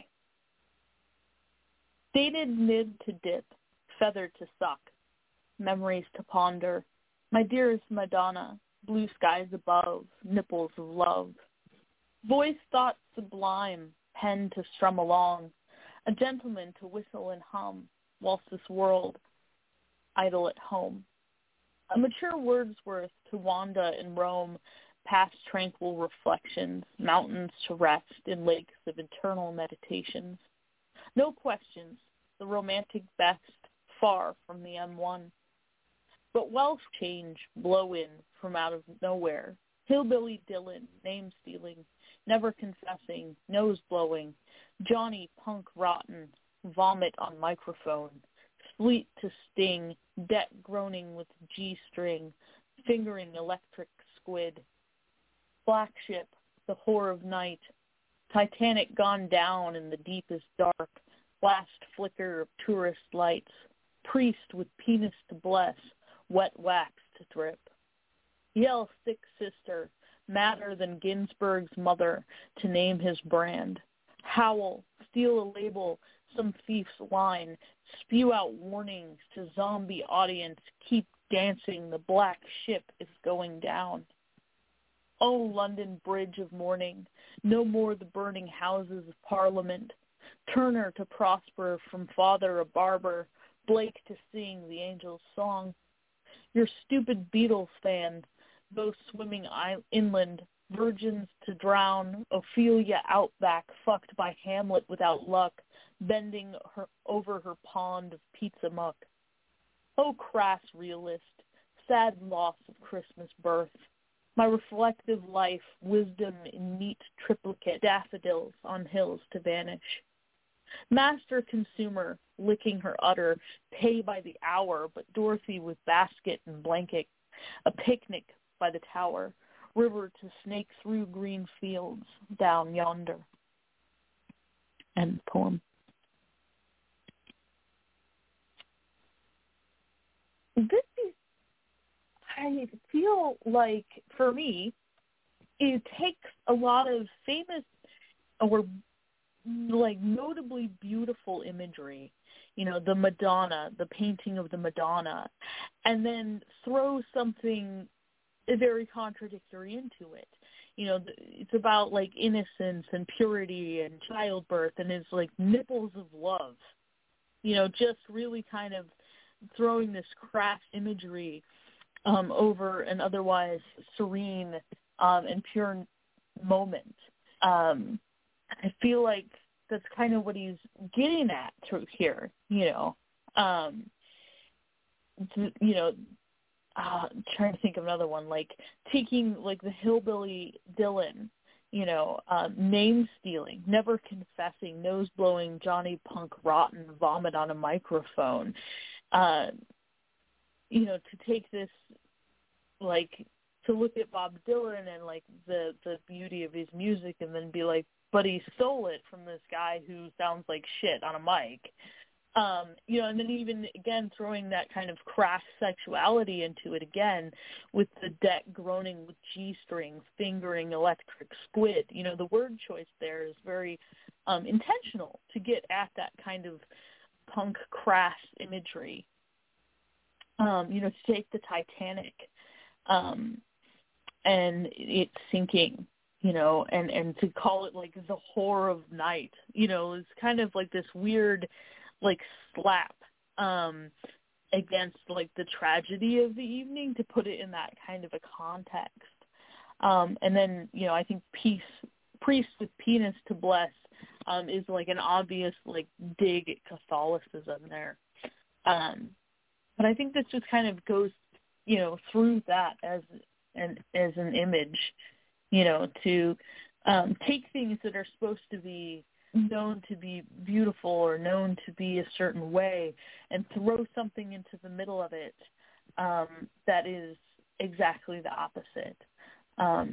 D: Dated nib to dip, feather to suck, memories to ponder. My dearest Madonna, blue skies above, nipples of love. Voice thought sublime, pen to strum along, a gentleman to whistle and hum, whilst this world idle at home. A mature Wordsworth to Wanda in Rome, past tranquil reflections, mountains to rest in lakes of eternal meditations. No questions, the romantic best, far from the M one. But wealth change blow in from out of nowhere. Hillbilly Dylan, name stealing, never confessing, nose blowing. Johnny Punk Rotten, vomit on microphone. Fleet to sting, debt groaning with G-string, fingering electric squid. Black ship, the whore of night. Titanic gone down in the deepest dark. Last flicker of tourist lights. Priest with penis to bless. Wet wax to drip. Yell sick sister, madder than Ginsberg's mother, to name his brand. Howl, steal a label, some thief's line, spew out warnings to zombie audience, keep dancing, the black ship is going down. Oh, London Bridge of mourning, no more the burning houses of Parliament. Turner to prosper from father a barber, Blake to sing the angel's song. Your stupid Beatles fan, those swimming inland, virgins to drown, Ophelia outback, fucked by Hamlet without luck, bending her over her pond of pizza muck. Oh, crass realist, sad loss of Christmas birth. My reflective life, wisdom in neat triplicate, daffodils on hills to vanish. Master consumer, licking her udder, pay by the hour, but Dorothy with basket and blanket, a picnic by the tower, river to snake through green fields down yonder. End poem. This is, I feel like, for me, it takes a lot of famous or like notably beautiful imagery, you know, the Madonna, the painting of the Madonna, and then throw something very contradictory into it. You know, it's about like innocence and purity and childbirth, and it's like nipples of love. You know, just really kind of throwing this crass imagery um, over an otherwise serene um, and pure moment. Um, I feel like that's kind of what he's getting at through here, you know. Um, you know, uh, trying to think of another one, like taking like the hillbilly Dylan, you know, um, name stealing, never confessing, nose blowing, Johnny Punk Rotten, vomit on a microphone. Uh, you know, to take this, like, to look at Bob Dylan and like the the beauty of his music, and then be like, but he stole it from this guy who sounds like shit on a mic. Um, you know, and then even, again, throwing that kind of crass sexuality into it again with the deck groaning with G-strings, fingering electric squid. You know, the word choice there is very um, intentional to get at that kind of punk crass imagery. Um, you know, to take the Titanic um, and it sinking, you know, and, and to call it like the whore of night, you know, it's kind of like this weird, like, slap um, against, like, the tragedy of the evening, to put it in that kind of a context. Um, and then, you know, I think peace, priest with penis to bless um, is, like, an obvious, like, dig at Catholicism there. Um, but I think this just kind of goes, you know, through that as an, as an image, you know, to um, take things that are supposed to be known to be beautiful or known to be a certain way and throw something into the middle of it um, that is exactly the opposite. Um,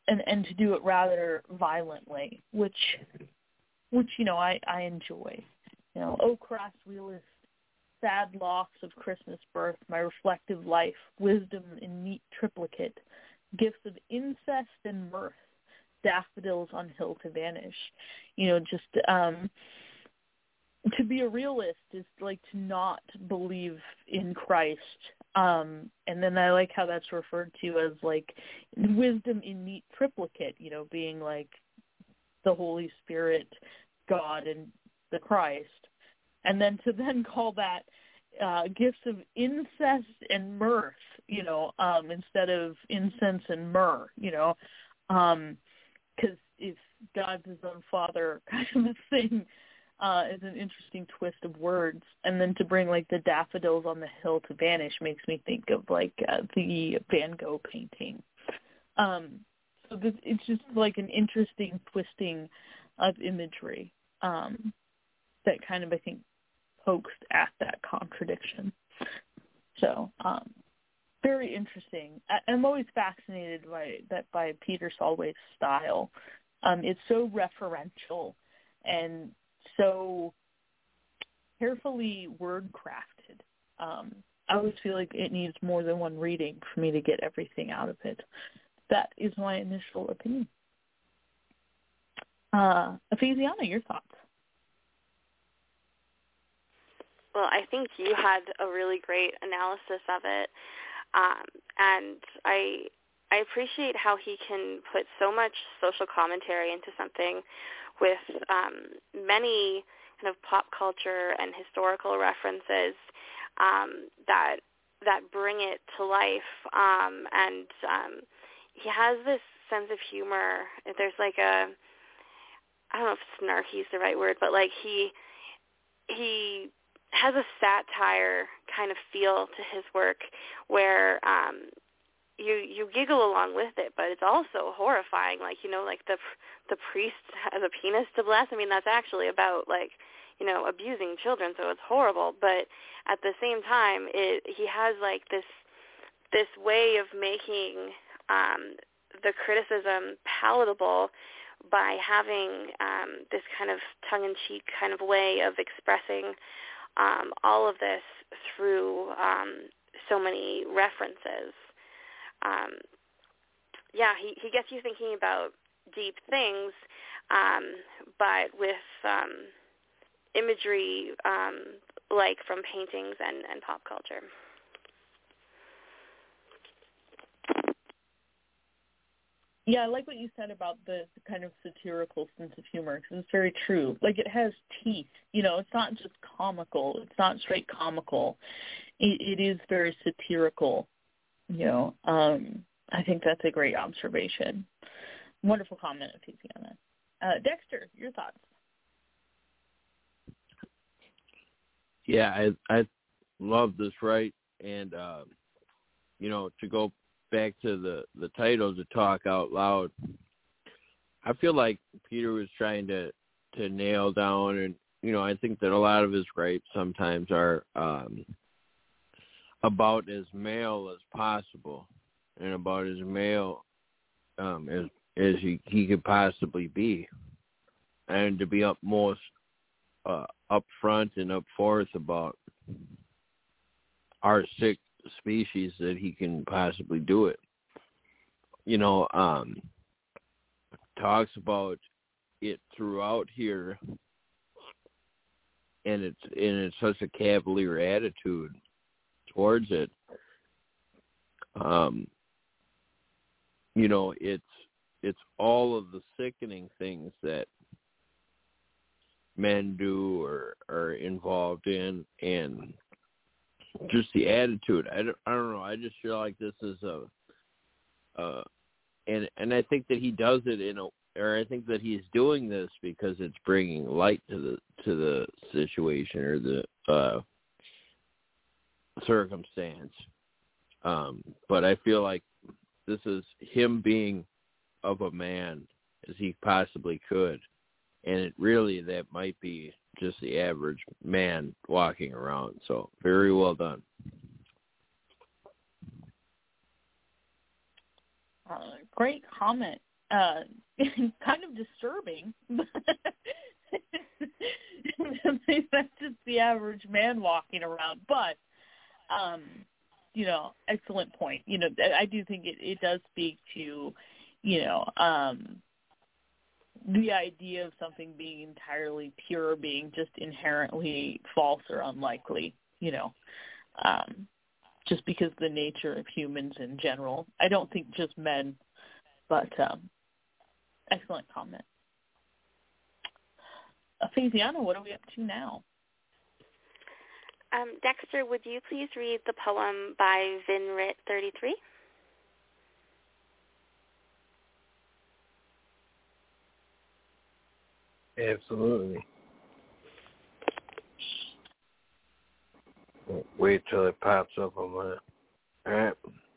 D: and and to do it rather violently, which which you know I I enjoy. You know, oh crass realist, sad locks of Christmas birth, my reflective life, wisdom in neat triplicate, gifts of incest and mirth, daffodils on hill to vanish. You know, just um, to be a realist is like to not believe in Christ. Um, and then I like how that's referred to as like wisdom in neat triplicate, you know, being like the Holy Spirit, God, and the Christ. And then to then call that uh, gifts of incest and mirth, you know, um, instead of incense and myrrh, you know, because um, if God's his own father kind of a thing uh, is an interesting twist of words. And then to bring like the daffodils on the hill to vanish makes me think of like uh, the Van Gogh painting. Um, so this, it's just like an interesting twisting of imagery um, that kind of, I think, pokes at that contradiction. So, um, very interesting. I, I'm always fascinated by that by Peter Solway's style. Um, it's so referential and so carefully word crafted. Um, I always feel like it needs more than one reading for me to get everything out of it. That is my initial opinion. Uh, Ephesiana, your thoughts?
C: Well, I think you had a really great analysis of it, um, and I I appreciate how he can put so much social commentary into something with um, many kind of pop culture and historical references um, that that bring it to life, um, and um, he has this sense of humor. There's like a I don't know if snarky is the right word, but like he he. has a satire kind of feel to his work where um, you you giggle along with it, but it's also horrifying. Like, you know, like the the priest has a penis to bless. I mean, that's actually about, like, you know, abusing children, so it's horrible. But at the same time, it, he has, like, this this way of making um, the criticism palatable by having um, this kind of tongue-in-cheek kind of way of expressing Um, all of this through um, so many references. Um, yeah, he, he gets you thinking about deep things, um, but with um, imagery um, like from paintings and, and pop culture.
D: Yeah, I like what you said about the, the kind of satirical sense of humor, because it's very true. Like, it has teeth. You know, it's not just comical. It's not straight comical. It, it is very satirical, you know. Um, I think that's a great observation. Wonderful comment, Ephesiana. Uh, Dexter, your thoughts?
E: Yeah, I I love this, right? And, uh, you know, to go back to the, the title, to talk out loud, I feel like Peter was trying to, to nail down, and, you know, I think that a lot of his gripes sometimes are um, about as male as possible and about as male um, as, as he, he could possibly be, and to be up most uh, up front and up forth about our sick species that he can possibly do it. You know, um, talks about it throughout here, and it's and it's such a cavalier attitude towards it. Um, you know, it's it's all of the sickening things that men do or are involved in, and just the attitude. I don't, I don't know. I just feel like this is a, uh, and and I think that he does it in a, or I think that he's doing this because it's bringing light to the to the situation or the uh, circumstance. Um, but I feel like this is him being of a man as he possibly could, and it really that might be just the average man walking around. So very well done.
D: Uh, great comment. uh, kind of disturbing. That's just the average man walking around. But, um, you know, excellent point. You know, I do think it, it does speak to, you know, um, the idea of something being entirely pure being just inherently false or unlikely, you know, um, just because of the nature of humans in general. I don't think just men, but um, excellent comment. Uh, Faziana, what are we up to now?
C: Um, Dexter, would you please read the poem by Vinrit thirty-three?
E: Absolutely. Wait till it pops up on my... All right.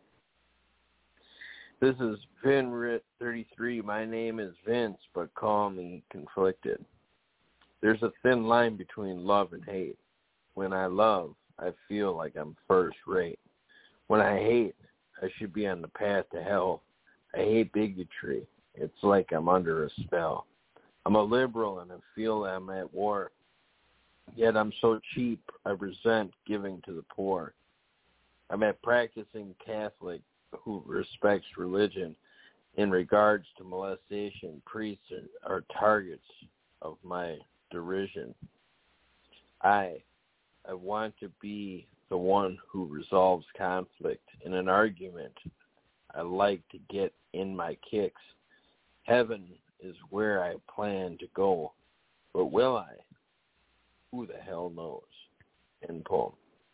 E: This is Vinrit thirty-three. My name is Vince, but call me conflicted. There's a thin line between love and hate. When I love, I feel like I'm first rate. When I hate, I should be on the path to hell. I hate bigotry. It's like I'm under a spell. I'm a liberal and I feel I'm at war. Yet I'm so cheap, I resent giving to the poor. I'm a practicing Catholic who respects religion. In regards to molestation, priests are, are targets of my derision. I, I want to be the one who resolves conflict. In an argument, I like to get in my kicks. Heaven is where I plan to go, but will I? Who the hell knows? End poem.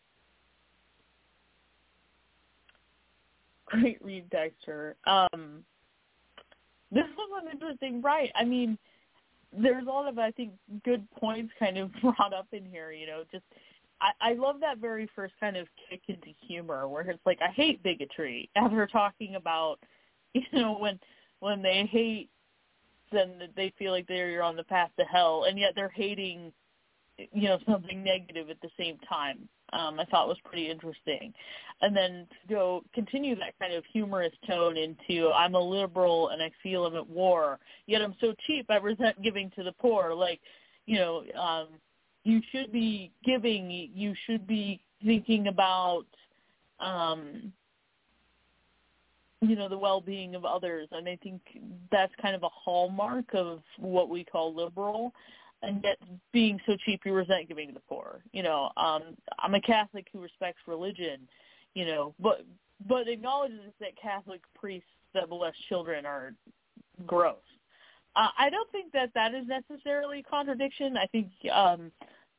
D: Great read, Dexter. Um, this was an interesting write. I mean, there's a lot of, I think, good points kind of brought up in here, you know, just, I, I love that very first kind of kick into humor where it's like, I hate bigotry, after talking about, you know, when, when they hate, then they feel like they're on the path to hell, and yet they're hating, you know, something negative at the same time. Um, I thought was pretty interesting. And then to go continue that kind of humorous tone into, I'm a liberal and I feel I'm at war, yet I'm so cheap I resent giving to the poor. Like, you know, um, you should be giving, you should be thinking about, um, you know, the well-being of others. And I think that's kind of a hallmark of what we call liberal. And yet being so cheap, you resent giving to the poor. You know, um, I'm a Catholic who respects religion, you know, but but acknowledges that Catholic priests that molest children are gross. Uh, I don't think that that is necessarily a contradiction. I think um,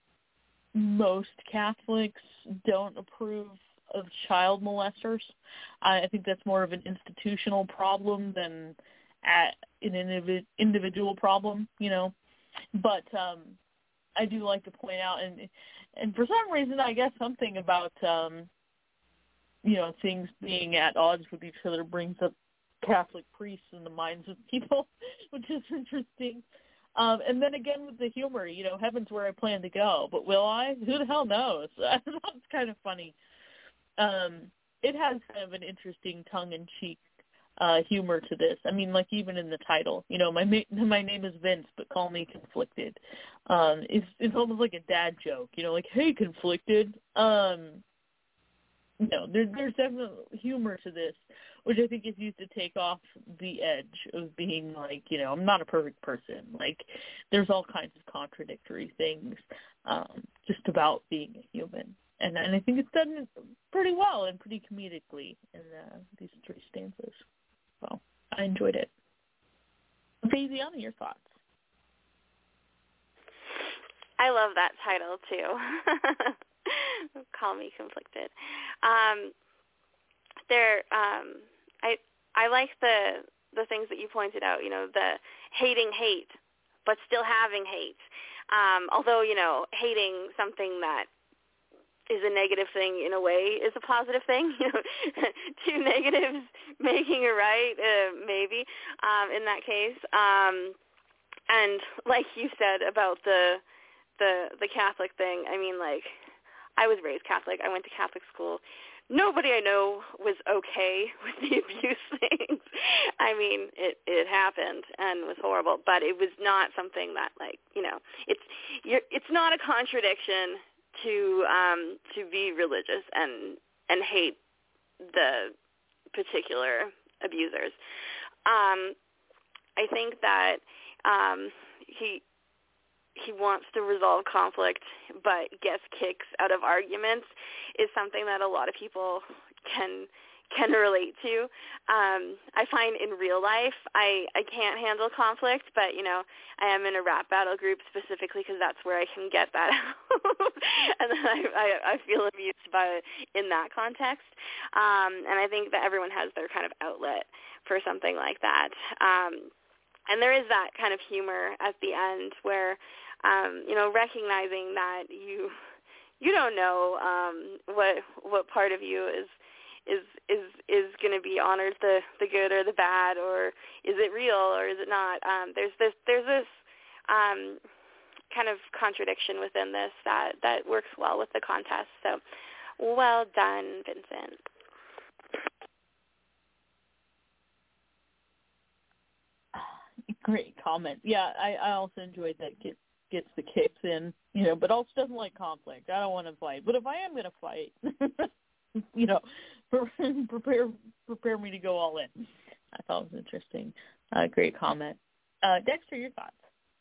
D: most Catholics don't approve of child molesters. I think that's more of an institutional problem than at an individ- individual problem, you know. But um, I do like to point out, and and for some reason, I guess something about, um, you know, things being at odds with each other brings up Catholic priests in the minds of people, which is interesting. Um, and then again with the humor, you know, heaven's where I plan to go, but will I? Who the hell knows? That's kind of funny. Um, it has kind of an interesting tongue-in-cheek uh, humor to this. I mean, like even in the title, you know, my ma- my name is Vince, but call me Conflicted. Um, it's it's almost like a dad joke, you know, like, hey, Conflicted. Um, no, there, there's definitely humor to this, which I think is used to take off the edge of being like, you know, I'm not a perfect person. Like, there's all kinds of contradictory things um, just about being a human. And, and I think it's done pretty well and pretty comedically in uh, these three stanzas. So I enjoyed it. Faziana, your thoughts?
C: I love that title, too. Call me Conflicted. Um, there, um, I I like the the things that you pointed out. You know, the hating hate, but still having hate. Um, although, you know, hating something that is a negative thing in a way is a positive thing. You know, two negatives making a right, uh, maybe um, in that case. Um, and like you said about the the the Catholic thing, I mean, like, I was raised Catholic. I went to Catholic school. nobody I know was okay with the abuse things. I mean, it it happened and was horrible, but it was not something that, like, you know, it's you're, it's not a contradiction to um, to be religious and and hate the particular abusers. Um, I think that um, he he wants to resolve conflict but gets kicks out of arguments is something that a lot of people can can relate to. Um, I find in real life I, I can't handle conflict, but, you know, I am in a rap battle group specifically because that's where I can get that out. And then I, I, I feel abused by it in that context. Um, and I think that everyone has their kind of outlet for something like that. Um, and there is that kind of humor at the end where, um, you know, recognizing that you you don't know um, what what part of you is is is is going to be honored, the the good or the bad, or is it real or is it not? Um, there's this there's this um, kind of contradiction within this that that works well with the contest. So, well done, Vincent.
D: Great comment. Yeah, I, I also enjoyed that get, gets the kicks in, you know, but also doesn't like conflict. I don't want to fight. But if I am going to fight, you know, prepare prepare me to go all in. I thought it was interesting. Uh, great comment. Uh, Dexter, your thoughts?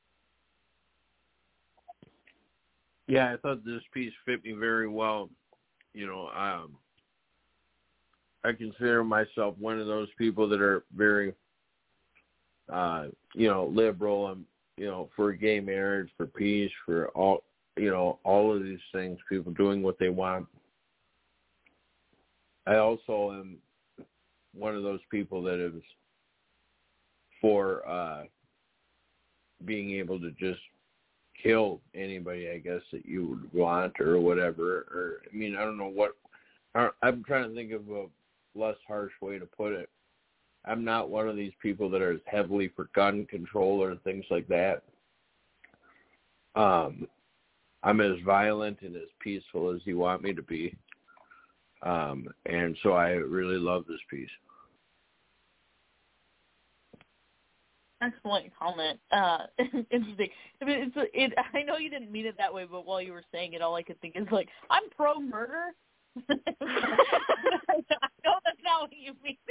E: Yeah, I thought this piece fit me very well. You know, um, I consider myself one of those people that are very, uh, you know, liberal and, you know, for gay marriage, for peace, for all, you know, all of these things, people doing what they want. I also am one of those people that is for uh, being able to just kill anybody, I guess, that you would want or whatever. Or, I mean, I don't know what, I'm trying to think of a less harsh way to put it. I'm not one of these people that are heavily for gun control or things like that. Um, I'm as violent and as peaceful as you want me to be. Um, and so I really love this piece.
D: Excellent comment. Uh, interesting. I mean, it's a, it. I know you didn't mean it that way, but while you were saying it, all I could think is like, I'm pro-murder. I know that's not what you mean.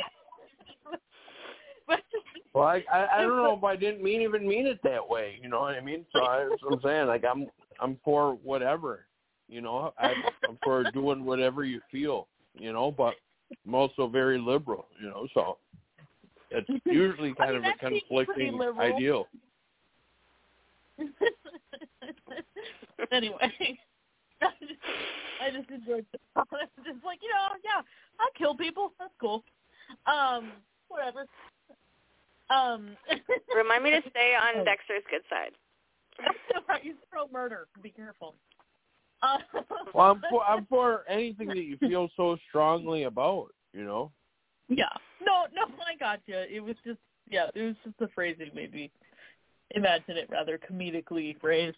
D: But,
E: well, I, I I don't know if I didn't mean even mean it that way. You know what I mean? So I, that's what I'm saying. Like I'm I'm for whatever. You know, I, I'm for doing whatever you feel. You know, but I'm also very liberal. You know, so it's usually kind
D: I mean,
E: of a conflicting ideal.
D: Anyway, I just, I just enjoyed it. Just like, you know, yeah, I'll kill people. That's cool. Um, whatever. Um,
C: Remind me to stay on Dexter's good side.
D: He's pro-murder. Be careful. Uh,
E: well, I'm for, I'm for anything that you feel so strongly about, you know?
D: Yeah. No, no, I got you. It was just, yeah, it was just the phrasing made me imagine it rather comedically phrased.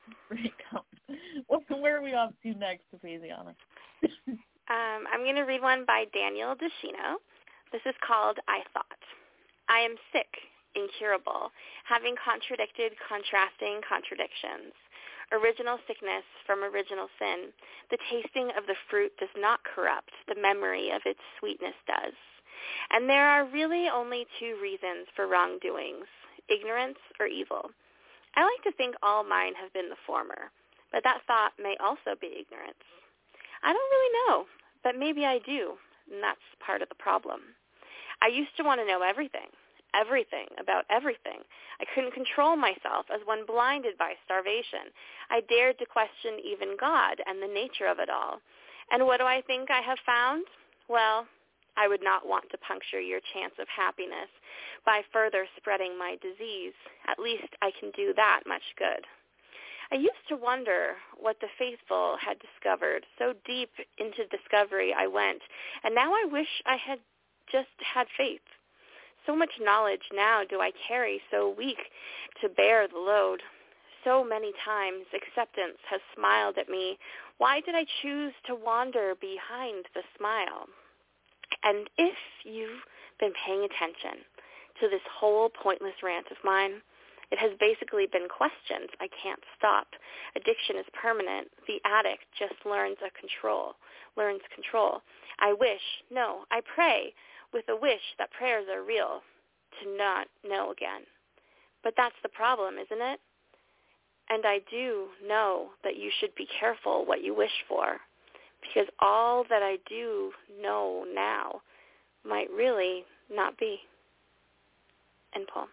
D: Where are we off to next, Faziana?
C: um, I'm going to read one by Daniel DeShino. This is called I Thought. I am sick, incurable, having contradicted, contrasting contradictions. Original sickness from original sin. The tasting of the fruit does not corrupt. The memory of its sweetness does. And there are really only two reasons for wrongdoings, ignorance or evil. I like to think all mine have been the former, but that thought may also be ignorance. I don't really know, but maybe I do, and that's part of the problem. I used to want to know everything. Everything, about everything. I couldn't control myself as one blinded by starvation. I dared to question even God and the nature of it all. And what do I think I have found? Well, I would not want to puncture your chance of happiness by further spreading my disease. At least I can do that much good. I used to wonder what the faithful had discovered. So deep into discovery I went, and now I wish I had just had faith. So much knowledge now do I carry, so weak to bear the load. so many times acceptance has smiled at me. Why did I choose to wander behind the smile? And if you've been paying attention to this whole pointless rant of mine, it has basically been questions. I can't stop. Addiction is permanent. The addict just learns a control, learns control. I wish, no, I pray with a wish that prayers are real to not know again. But that's the problem, isn't it? And I do know that you should be careful what you wish for, because all that I do know now might really not be. And Paul.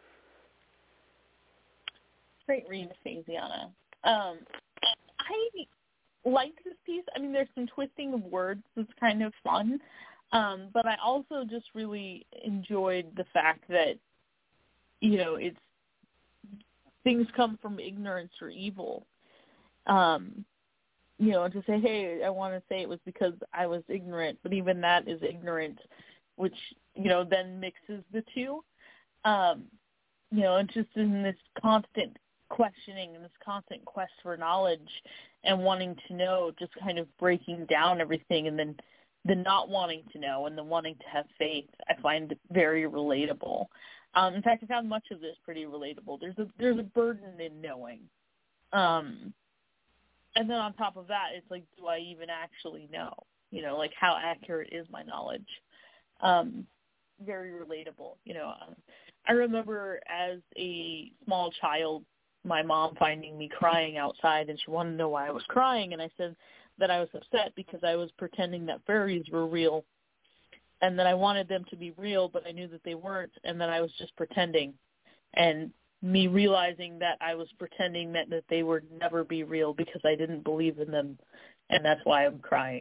D: Great read, Faziana. Um, I like this piece. I mean, there's some twisting of words that's kind of fun, um, but I also just really enjoyed the fact that, you know, it's things come from ignorance or evil. Um, you know, to say, hey, I want to say it was because I was ignorant, but even that is ignorant, which, you know, then mixes the two. Um, you know, it's just in this constant questioning and this constant quest for knowledge and wanting to know, just kind of breaking down everything, and then the not wanting to know and the wanting to have faith, I find very relatable. Um, in fact, I found much of this pretty relatable. There's a there's a burden in knowing. Um, and then on top of that, it's like, do I even actually know? You know, like, how accurate is my knowledge? Um, very relatable. You know, um, I remember as a small child, my mom finding me crying outside, and she wanted to know why I was crying, and I said that I was upset because I was pretending that fairies were real, and that I wanted them to be real, but I knew that they weren't, and that I was just pretending. And me realizing that I was pretending meant that they would never be real because I didn't believe in them, and that's why I'm crying.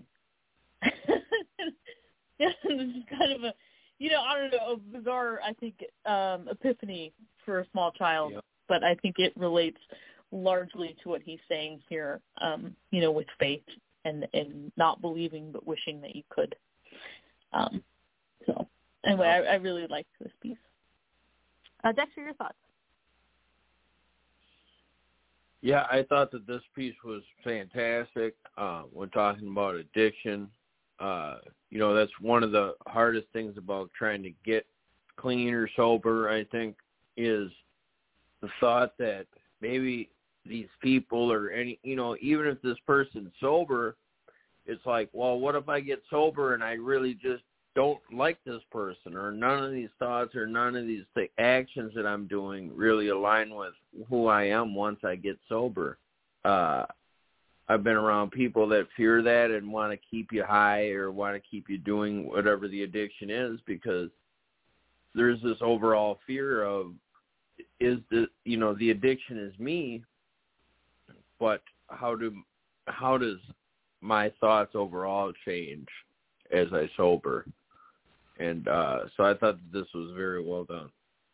D: This is kind of a, you know, I don't know, a bizarre, I think, um, epiphany for a small child, yep. But I think it relates largely to what he's saying here, um, you know, with faith and, and not believing but wishing that you could. Um, so, anyway, I, I really liked this piece. Uh, Dexter, your thoughts?
E: Yeah, I thought that this piece was fantastic. Uh, when talking about addiction, uh, you know, that's one of the hardest things about trying to get clean or sober, I think, is the thought that maybe these people or any, you know, even if this person's sober, it's like, well, what if I get sober and I really just don't like this person, or none of these thoughts or none of these th- actions that I'm doing really align with who I am once I get sober. Uh, I've been around people that fear that and want to keep you high or want to keep you doing whatever the addiction is, because there's this overall fear of, is the, you know, the addiction is me, but how do, how does my thoughts overall change as I sober? And uh, so I thought that this was very well done.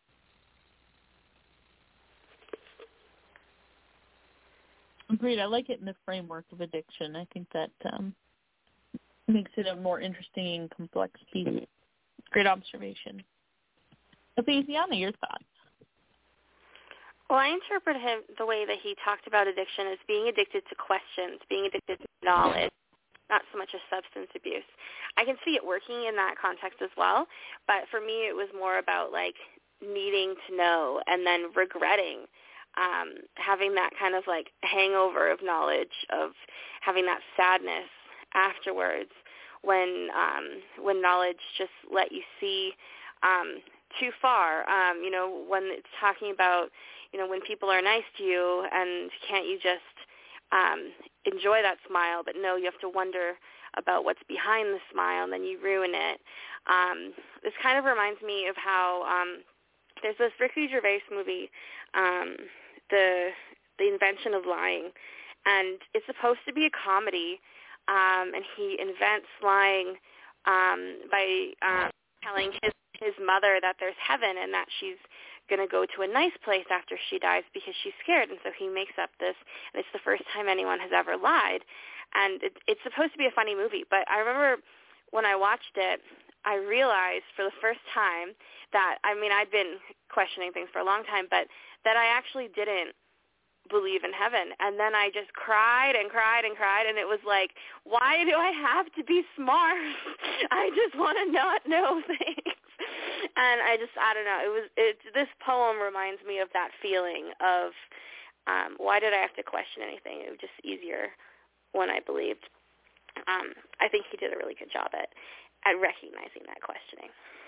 D: Agreed. I like it in the framework of addiction. I think that um, makes it a more interesting and complex piece. Great observation. Faziana, your thoughts?
C: Well, I interpret him the way that he talked about addiction as being addicted to questions, being addicted to knowledge, not so much as substance abuse. I can see it working in that context as well, but for me it was more about like needing to know and then regretting um, having that kind of like hangover of knowledge, of having that sadness afterwards when um, when knowledge just let you see um, too far. Um, you know, when it's talking about, you know, when people are nice to you, and can't you just um, enjoy that smile, but no, you have to wonder about what's behind the smile, and then you ruin it. Um, this kind of reminds me of how um, there's this Ricky Gervais movie, um, the the Invention of Lying, and it's supposed to be a comedy, um, and he invents lying um, by um, telling his his mother that there's heaven and that she's going to go to a nice place after she dies because she's scared. And so he makes up this, and it's the first time anyone has ever lied. And it, it's supposed to be a funny movie, but I remember when I watched it, I realized for the first time that, I mean, I'd been questioning things for a long time, but that I actually didn't believe in heaven. And then I just cried and cried and cried, and it was like, why do I have to be smart? I just want to not know things. And I just, I don't know, it was, it, this poem reminds me of that feeling of, um, why did I have to question anything? It was just easier when I believed. Um, I think he did a really good job at, at recognizing that questioning.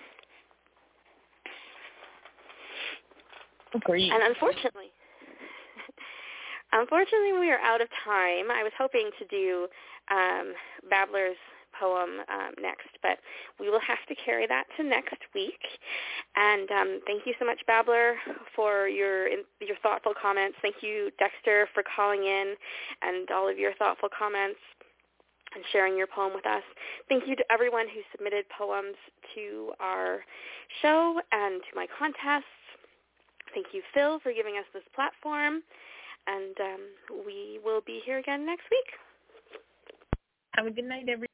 D: Agreed.
C: And unfortunately, unfortunately, we are out of time. I was hoping to do um, Babbler's poem um, next, but we will have to carry that to next week. And um, thank you so much, Babbler, for your your thoughtful comments. Thank you, Dexter, for calling in and all of your thoughtful comments and sharing your poem with us. Thank you to everyone who submitted poems to our show and to my contests. Thank you, Phil, for giving us this platform. And um, we will be here again next week.
D: Have a good night, everyone.